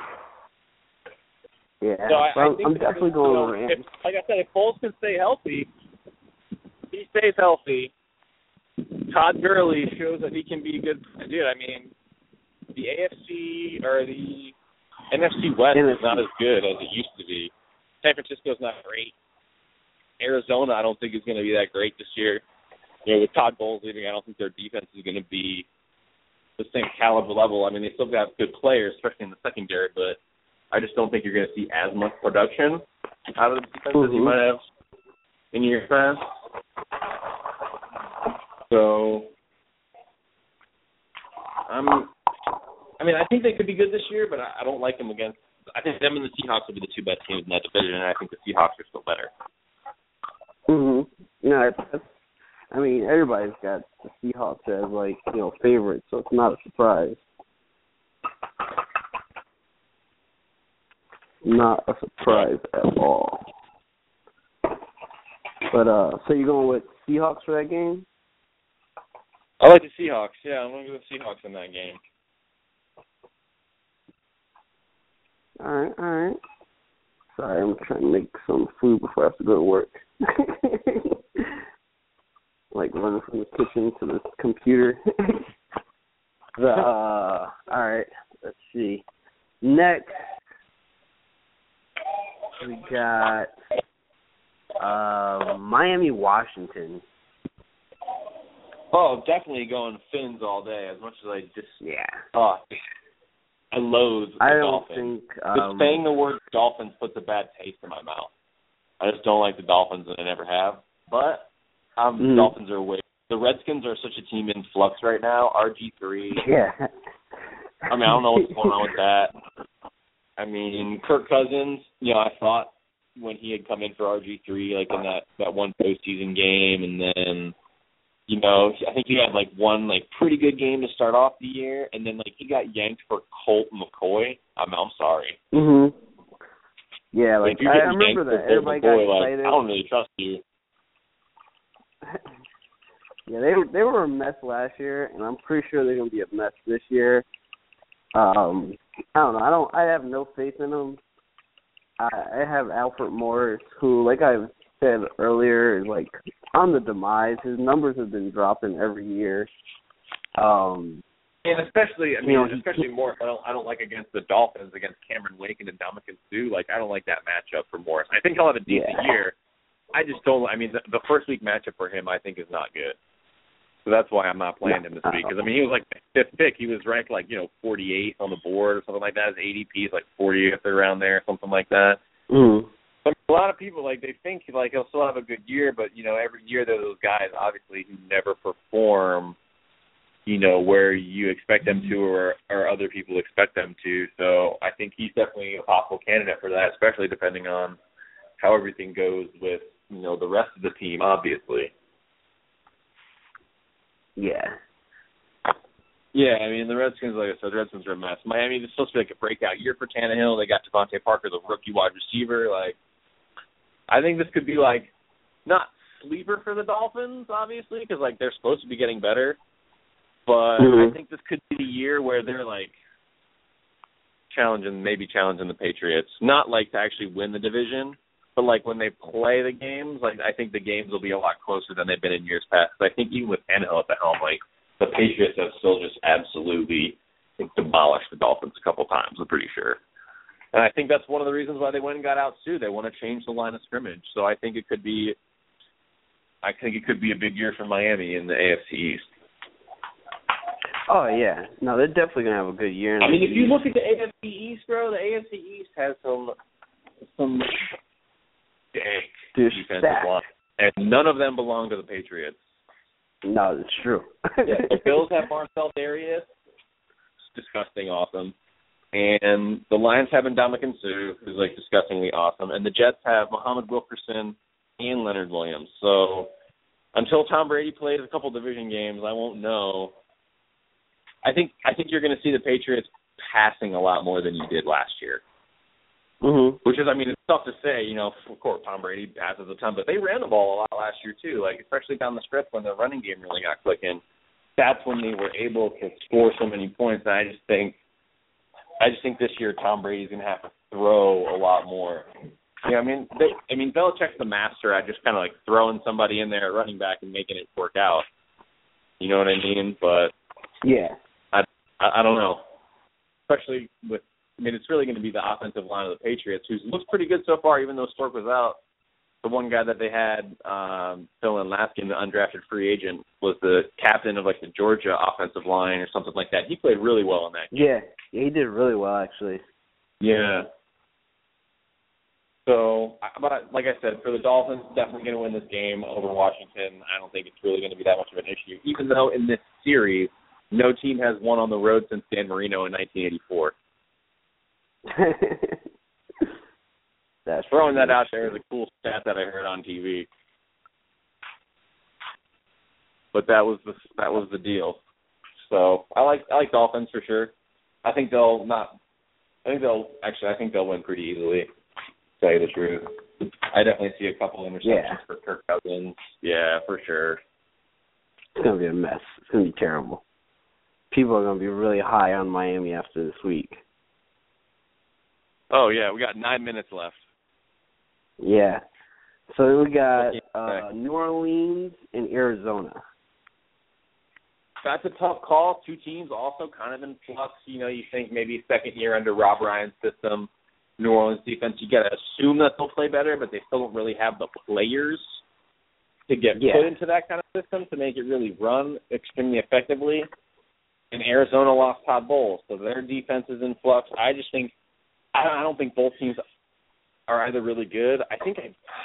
Yeah, so I'm definitely going with Rams. Like I said, if Foles can stay healthy, he stays healthy. Todd Gurley shows that he can be a good dude. I mean, the AFC or the NFC West is not as good as it used to be. San Francisco's not great. Arizona, I don't think is going to be that great this year. You know, with Todd Bowles leaving, I don't think their defense is going to be the same caliber level. I mean, they still got good players, especially in the secondary, but I just don't think you're going to see as much production out of the defense as you might have in years past. So, I mean, I think they could be good this year, but I don't like them against. I think them and the Seahawks will be the 2 best teams in that division, and I think the Seahawks are still better. No, I mean, everybody's got the Seahawks as, like, you know, favorites, so it's not a surprise. Not a surprise at all. But, so you're going with Seahawks for that game? I like the Seahawks. Yeah, I'm going to go with Seahawks in that game. All right. Sorry, I'm trying to make some food before I have to go to work. Like running from the kitchen to the computer. All right, let's see. Next, we got Miami, Washington. Oh, definitely going Fins all day. As much as I just I loathe the Dolphins. Just saying the word Dolphins puts a bad taste in my mouth. I just don't like the Dolphins, and I never have. But Dolphins are way. The Redskins are such a team in flux right now. RG3. Yeah. I mean, I don't know what's going on with that. I mean, Kirk Cousins. I thought when he had come in for RG3, like in that one postseason game, and then. I think he had one pretty good game to start off the year, and then he got yanked for Colt McCoy. I'm sorry. Mhm. Yeah, I remember that. Everybody got excited. I don't really trust you. Yeah, they were a mess last year, and I'm pretty sure they're gonna be a mess this year. I don't know. I have no faith in them. I have Alfred Morris, who, like I said earlier, is on the demise. His numbers have been dropping every year. And especially Morris, I don't like against the Dolphins, against Cameron Wake and Ndamukong Suh. I don't like that matchup for Morris. I think he'll have a decent year. I just don't. I mean, the first week matchup for him, I think, is not good. So that's why I'm not playing him this week. Because he was the 5th pick. He was ranked 48 on the board or something like that. His ADP is 40th around there, something like that. Mm. But a lot of people they think he'll still have a good year, but every year there are those guys obviously who never perform, where you expect them to or other people expect them to. So I think he's definitely a possible candidate for that, especially depending on how everything goes with the rest of the team, obviously. Yeah. Yeah, I mean, the Redskins, like I said, the Redskins are a mess. Miami, this is supposed to be a breakout year for Tannehill. They got Devontae Parker, the rookie wide receiver. I think this could be, not sleeper for the Dolphins, obviously, because, they're supposed to be getting better. But I think this could be the year where they're, challenging the Patriots. Not, to actually win the division, but, when they play the games, I think the games will be a lot closer than they've been in years past. Because I think even with Tannehill at the helm, the Patriots have still just absolutely demolished the Dolphins a couple times, I'm pretty sure. And I think that's one of the reasons why they went and got out, too. They want to change the line of scrimmage. So I think it could be a big year for Miami in the AFC East. Oh, yeah. No, they're definitely going to have a good year. I mean, if you look at the AFC East, bro, the AFC East has some defensive line. And none of them belong to the Patriots. No, it's true. The Bills have Marcel Darius. It's disgusting awesome. And the Lions have Ndamukong Suh, who's disgustingly awesome. And the Jets have Muhammad Wilkerson and Leonard Williams. So until Tom Brady plays a couple division games, I won't know. I think you're going to see the Patriots passing a lot more than you did last year. Mm-hmm. Which is, it's tough to say, of course, Tom Brady passes a ton, but they ran the ball a lot last year, too, especially down the stretch when the running game really got clicking. That's when they were able to score so many points, and I just think this year Tom Brady's going to have to throw a lot more. Yeah, Belichick's the master at just kind of throwing somebody in there at running back and making it work out. You know what I mean? But yeah, I don't know, especially with. It's really going to be the offensive line of the Patriots, who looks pretty good so far, even though Stork was out. The one guy that they had, Phil Laskin, the undrafted free agent, was the captain of, the Georgia offensive line or something like that. He played really well in that game. Yeah, he did really well, actually. Yeah. So, but like I said, for the Dolphins, definitely going to win this game over Washington. I don't think it's really going to be that much of an issue, even though in this series, no team has won on the road since Dan Marino in 1984. That's throwing that out there is a cool stat that I heard on TV. But that was the deal. So I like Dolphins for sure. I think they'll win pretty easily, to tell you the truth. I definitely see a couple interceptions for Kirk Cousins. Yeah, for sure. It's gonna be a mess. It's gonna be terrible. People are gonna be really high on Miami after this week. Oh, yeah, we got 9 minutes left. Yeah. So we got New Orleans and Arizona. That's a tough call. Two teams also kind of in flux. You know, you think maybe second year under Rob Ryan's system, New Orleans defense, you got to assume that they'll play better, but they still don't really have the players to get put into that kind of system to make it really run extremely effectively. And Arizona lost Todd Bowles, so their defense is in flux. I just think I don't think both teams are either really good. I think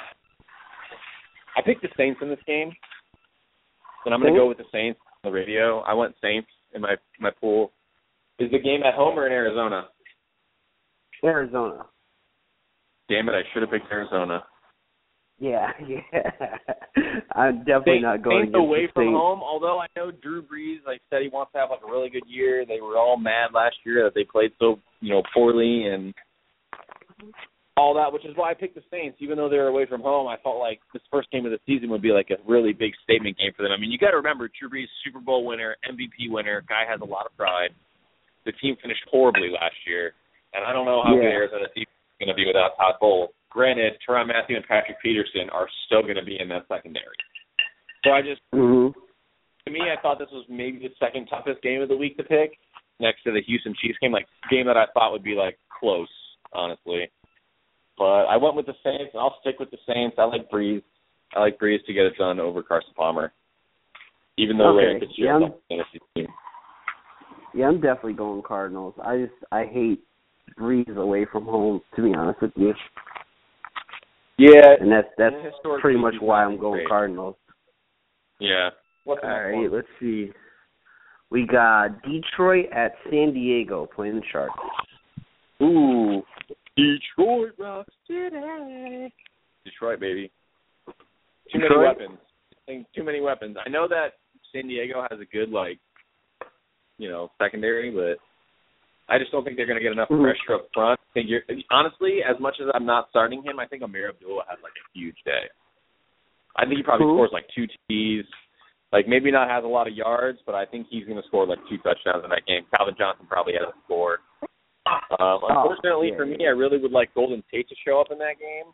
I picked the Saints in this game, and I'm going to go with the Saints on the radio. I went Saints in my pool. Is the game at home or in Arizona? Arizona. Damn it, I should have picked Arizona. Yeah. I'm definitely not going Saints away from home, although I know Drew Brees said he wants to have a really good year. They were all mad last year that they played so, poorly and all that, which is why I picked the Saints. Even though they're away from home, I felt like this first game of the season would be a really big statement game for them. I mean, you got to remember, Drew Brees, Super Bowl winner, MVP winner, guy has a lot of pride. The team finished horribly last year, and I don't know how good Arizona defense is going to be without Todd Bowles. Granted, Tyrann Mathieu and Patrick Peterson are still going to be in that secondary. So to me, I thought this was maybe the second toughest game of the week to pick, next to the Houston Chiefs game, game that I thought would be close, honestly. But I went with the Saints, and I'll stick with the Saints. I like Breeze. I like Breeze to get it done over Carson Palmer, even though Larry Fitzgerald's on the fantasy team. Yeah, I'm definitely going Cardinals. I hate Breeze away from home, to be honest with you. Yeah, and that's pretty much why I'm going Cardinals. Yeah. All right, let's see. We got Detroit at San Diego playing the Chargers. Ooh, Detroit Rock City. Detroit, baby. Too many weapons. I know that San Diego has a good, secondary, but I just don't think they're going to get enough pressure up front. Honestly, as much as I'm not starting him, I think Amir Abdullah has a huge day. I think he probably scores 2 TDs. Maybe not has a lot of yards, but I think he's going to score 2 touchdowns in that game. Calvin Johnson probably has a score. Unfortunately for me, I really would like Golden Tate to show up in that game.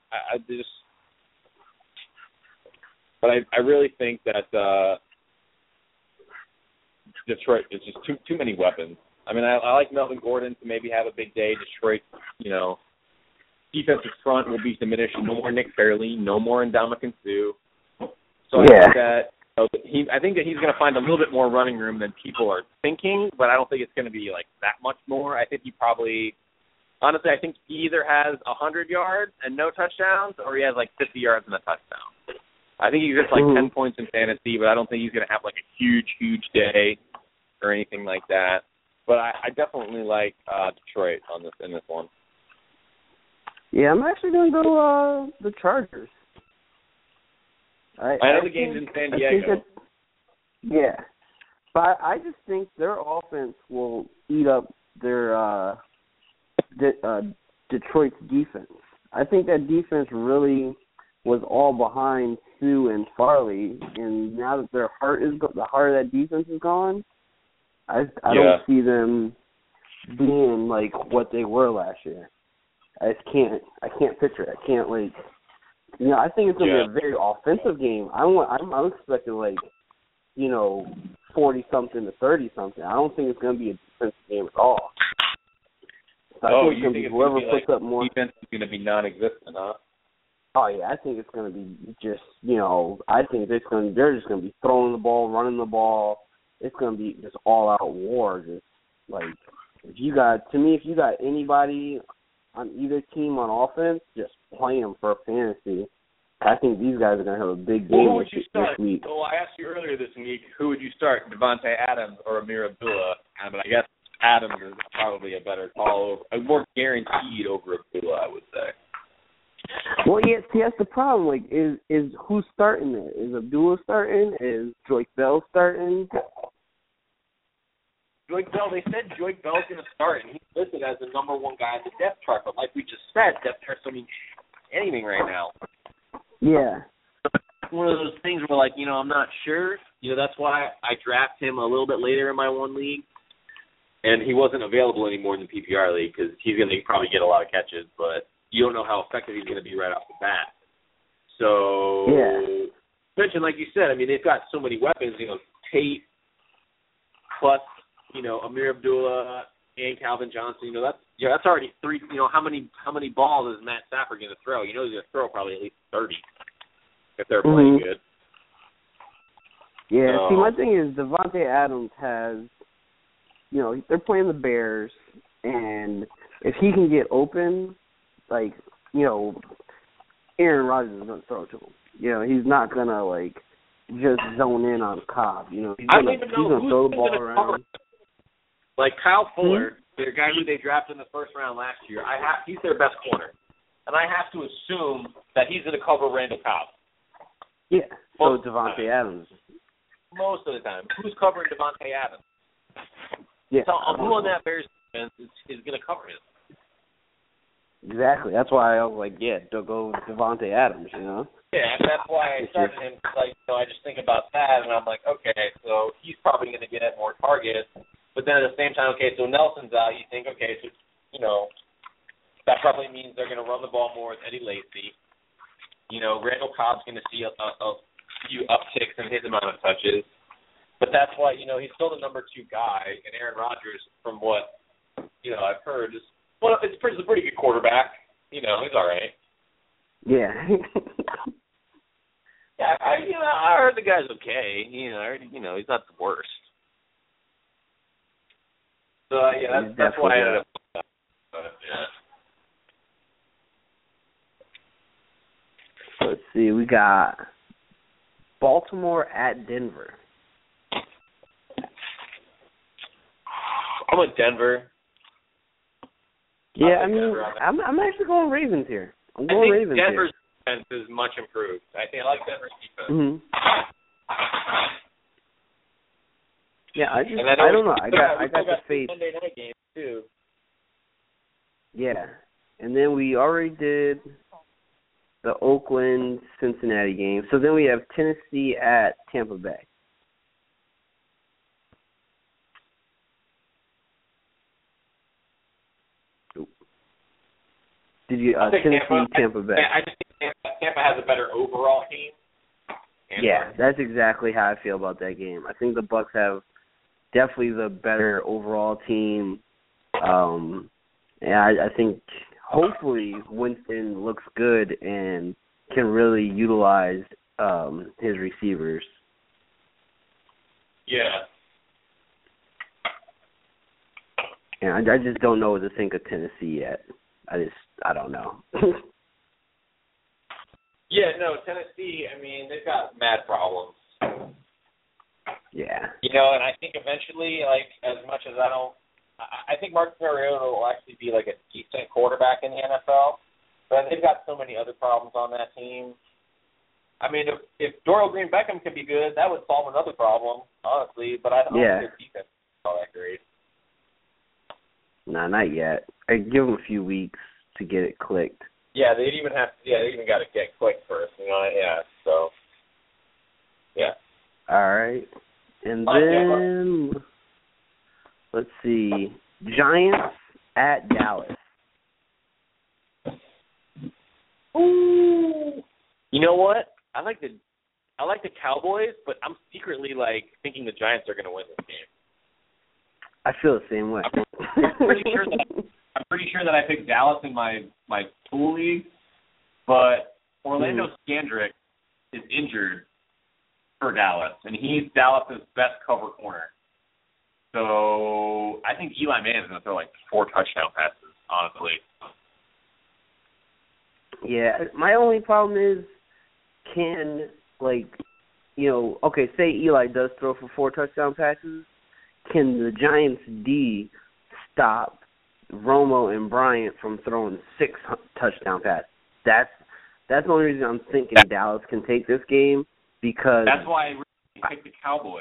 But I really think that Detroit is just too many weapons. I mean, I like Melvin Gordon to maybe have a big day. Detroit, defensive front will be diminished. No more Nick Fairley, no more Ndamukong Suh. So I think that he's going to find a little bit more running room than people are thinking, but I don't think it's going to be that much more. I think I think he either has 100 yards and no touchdowns, or he has 50 yards and a touchdown. I think he gets 10 points in fantasy, but I don't think he's going to have a huge day or anything like that. But I definitely like Detroit in this one. Yeah, I'm actually going to go the Chargers. I know the game's in San Diego. But I just think their offense will eat up their Detroit's defense. I think that defense really was all behind Sue and Farley, and now that the heart of that defense is gone, I don't see them being what they were last year. I can't picture it. I can't I think it's gonna be a very offensive game. I'm expecting 40-something to 30-something. I don't think it's gonna be a defensive game at all. So you think whoever puts up more defense is gonna be non-existent, huh? Oh yeah, I think it's gonna be just I think they're just gonna be throwing the ball, running the ball. It's gonna be just all out war. Just if you got anybody on either team on offense, just play them for fantasy. I think these guys are going to have a big game this week. Well, I asked you earlier this week, who would you start, Devontae Adams or Amir Abdullah? But I guess Adams is probably a better call, more guaranteed over Abdullah, I would say. Well, yeah, see, that's the problem. Is who's starting there? Is Abdullah starting? Is Joyce Bell starting? Joyce Bell, they said Joyce Bell's going to start, and he's listed as the number one guy on the depth chart. But like we just said, depth charts don't mean anything right now. Yeah. It's one of those things where, I'm not sure. That's why I drafted him a little bit later in my one league. And he wasn't available anymore in the PPR league because he's going to probably get a lot of catches. But you don't know how effective he's going to be right off the bat. So, mention like you said, I mean, they've got so many weapons. Tate plus Amir Abdullah and Calvin Johnson. That's already 3. How many balls is Matt Stafford going to throw? He's going to throw probably at least 30 if they're playing good. Yeah. So, see, my thing is Davante Adams has, they're playing the Bears, and if he can get open, like, Aaron Rodgers is going to throw to him. He's not going to, just zone in on Cobb. He's going to throw the ball around. Like Kyle Fuller, the guy who they drafted in the first round last year, he's their best corner. And I have to assume that he's going to cover Randall Cobb. Yeah, so Davante Adams. Most of the time. Who's covering Davante Adams? Yeah. So who on that Bears defense is going to cover him? Exactly. That's why I was like, go Davante Adams, Yeah, and that's why I started him. I just think about that, and I'm like, okay, so he's probably going to get more targets. But then at the same time, okay, so Nelson's out. You think, okay, so that probably means they're going to run the ball more with Eddie Lacy. Randall Cobb's going to see a few upticks in his amount of touches. But that's why, he's still the number 2 guy, and Aaron Rodgers, from what I've heard, it's a pretty good quarterback. He's all right. Yeah. Yeah, I heard the guy's okay. He's not the worst. So that's why I ended up. But, Let's see. We got Baltimore at Denver. I'm with Denver. Yeah, I'm actually going Ravens here. I'm going Ravens here. Denver's defense is much improved. I like Denver's defense. Mm-hmm. Yeah, I don't know. I got the faith. Sunday night game too. Yeah, and then we already did the Oakland-Cincinnati game. So then we have Tennessee at Tampa Bay. Did you Tennessee, Tampa Bay? I just think Tampa has a better overall team. Yeah, that's exactly how I feel about that game. I think the Bucs have definitely the better overall team. And I think hopefully Winston looks good and can really utilize his receivers. Yeah. And I just don't know what to think of Tennessee yet. I don't know. Yeah, no, Tennessee, they've got mad problems. Yeah. And I think eventually, as much as I think Marcus Mariota will actually be a decent quarterback in the NFL, but they've got so many other problems on that team. If Dorial Green Beckham can be good, that would solve another problem, honestly, but I don't think their defense is all that great. Nah, not yet. I give them a few weeks to get it clicked. Yeah, they even got to get clicked first, so, yeah. All right. And then, let's see, Giants at Dallas. Ooh. You know what? I like the Cowboys, but I'm secretly, thinking the Giants are going to win this game. I feel the same way. I'm pretty sure that I picked Dallas in my pool league, but Orlando Scandrick is injured for Dallas, and he's Dallas's best cover corner. So I think Eli Manning is going to throw 4 touchdown passes, honestly. Yeah, my only problem is say Eli does throw for 4 touchdown passes, can the Giants D stop Romo and Bryant from throwing 6 touchdown passes? That's the only reason I'm thinking Dallas can take this game, because that's why I picked the Cowboys.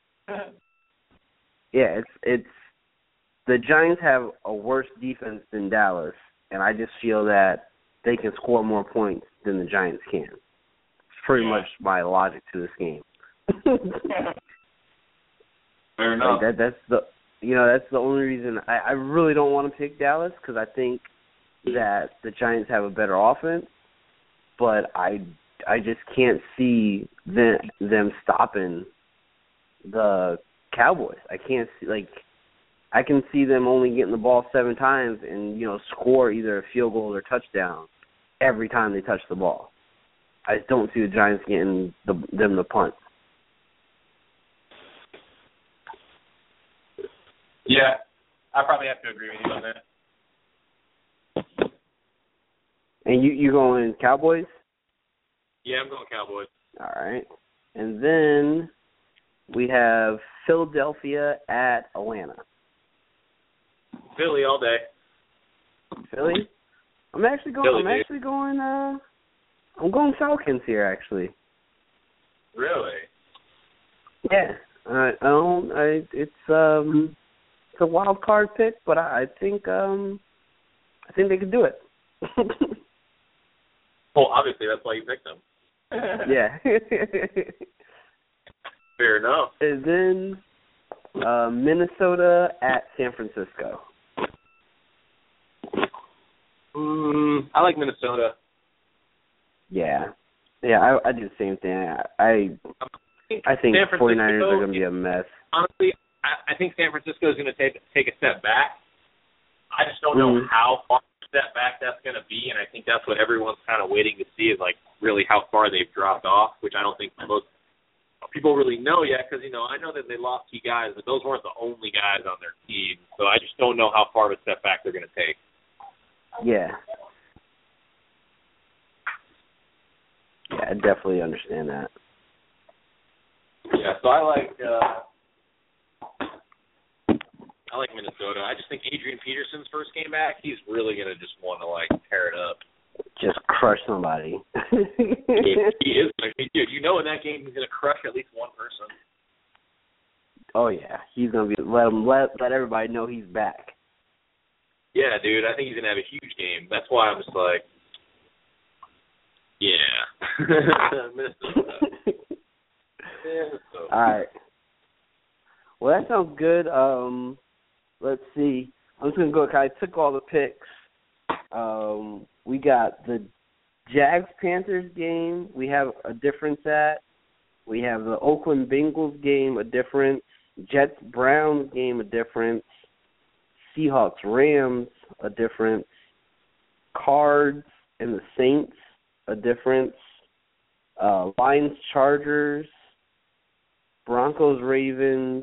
Yeah, it's the Giants have a worse defense than Dallas, and I just feel that they can score more points than the Giants can. It's pretty much my logic to this game. Fair enough. That's the only reason I really don't want to pick Dallas, because I think that the Giants have a better offense, but I just can't see them stopping the Cowboys. I can't see, I can see them only getting the ball 7 times and, score either a field goal or touchdown every time they touch the ball. I just don't see the Giants getting them the punt. Yeah, I probably have to agree with you on that. And you going Cowboys? Yeah, I'm going Cowboys. All right. And then we have Philadelphia at Atlanta. Philly all day. Philly? I'm going Falcons here, actually. Really? Yeah. It's a wild card pick, but I think they could do it. Well, obviously that's why you picked them. Yeah. Fair enough. And then Minnesota at San Francisco. I like Minnesota. Yeah, I do the same thing. I think 49ers are going to be a mess. Honestly, I think San Francisco is going to take a step back. I just don't know how far a step back that's going to be, and I think that's what everyone's kind of waiting to see is, really how far they've dropped off, which I don't think most people really know yet because, I know that they lost key guys, but those weren't the only guys on their team, so I just don't know how far of a step back they're going to take. Yeah. Yeah, I definitely understand that. Yeah, so I like Minnesota. I just think Adrian Peterson's first game back, he's really going to just want to, tear it up. Just crush somebody. He is. Dude, in that game he's going to crush at least one person. Oh, yeah. He's going to be let everybody know he's back. Yeah, dude, I think he's going to have a huge game. That's why I'm just yeah. Minnesota. All right. Well, that sounds good. Let's see. I'm just going to go. I took all the picks. We got the Jags-Panthers game. We have a difference at. We have the Oakland Bengals game, a difference. Jets-Browns game, a difference. Seahawks-Rams, a difference. Cards and the Saints, a difference. Lions-Chargers, Broncos-Ravens,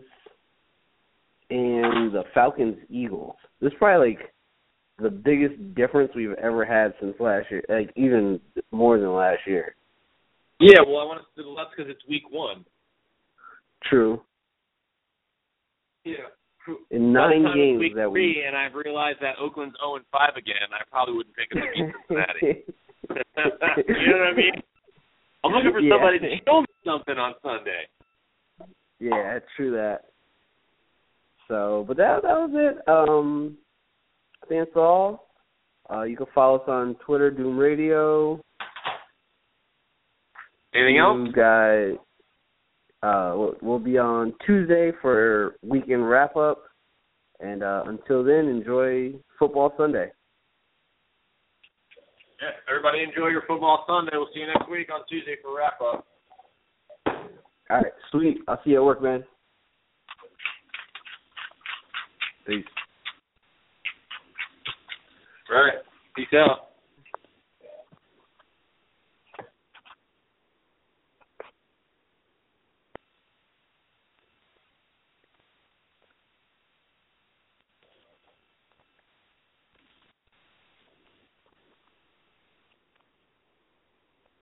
and the Falcons-Eagles. This is probably the biggest difference we've ever had since last year, even more than last year. Yeah, well, I want to do less because it's week 1. True. Yeah. In 9 games week that 3, and I've realized that Oakland's 0-5 again. I probably wouldn't pick them to beat Cincinnati. You know what I mean? I'm looking for somebody to show me something on Sunday. Yeah, true that. So, but that was it. I think that's all. You can follow us on Twitter, Doom Radio. Anything else? Guys, we'll be on Tuesday for weekend wrap-up. And until then, enjoy Football Sunday. Yeah, everybody enjoy your Football Sunday. We'll see you next week on Tuesday for wrap-up. All right, sweet. I'll see you at work, man. Peace. All right. Peace out.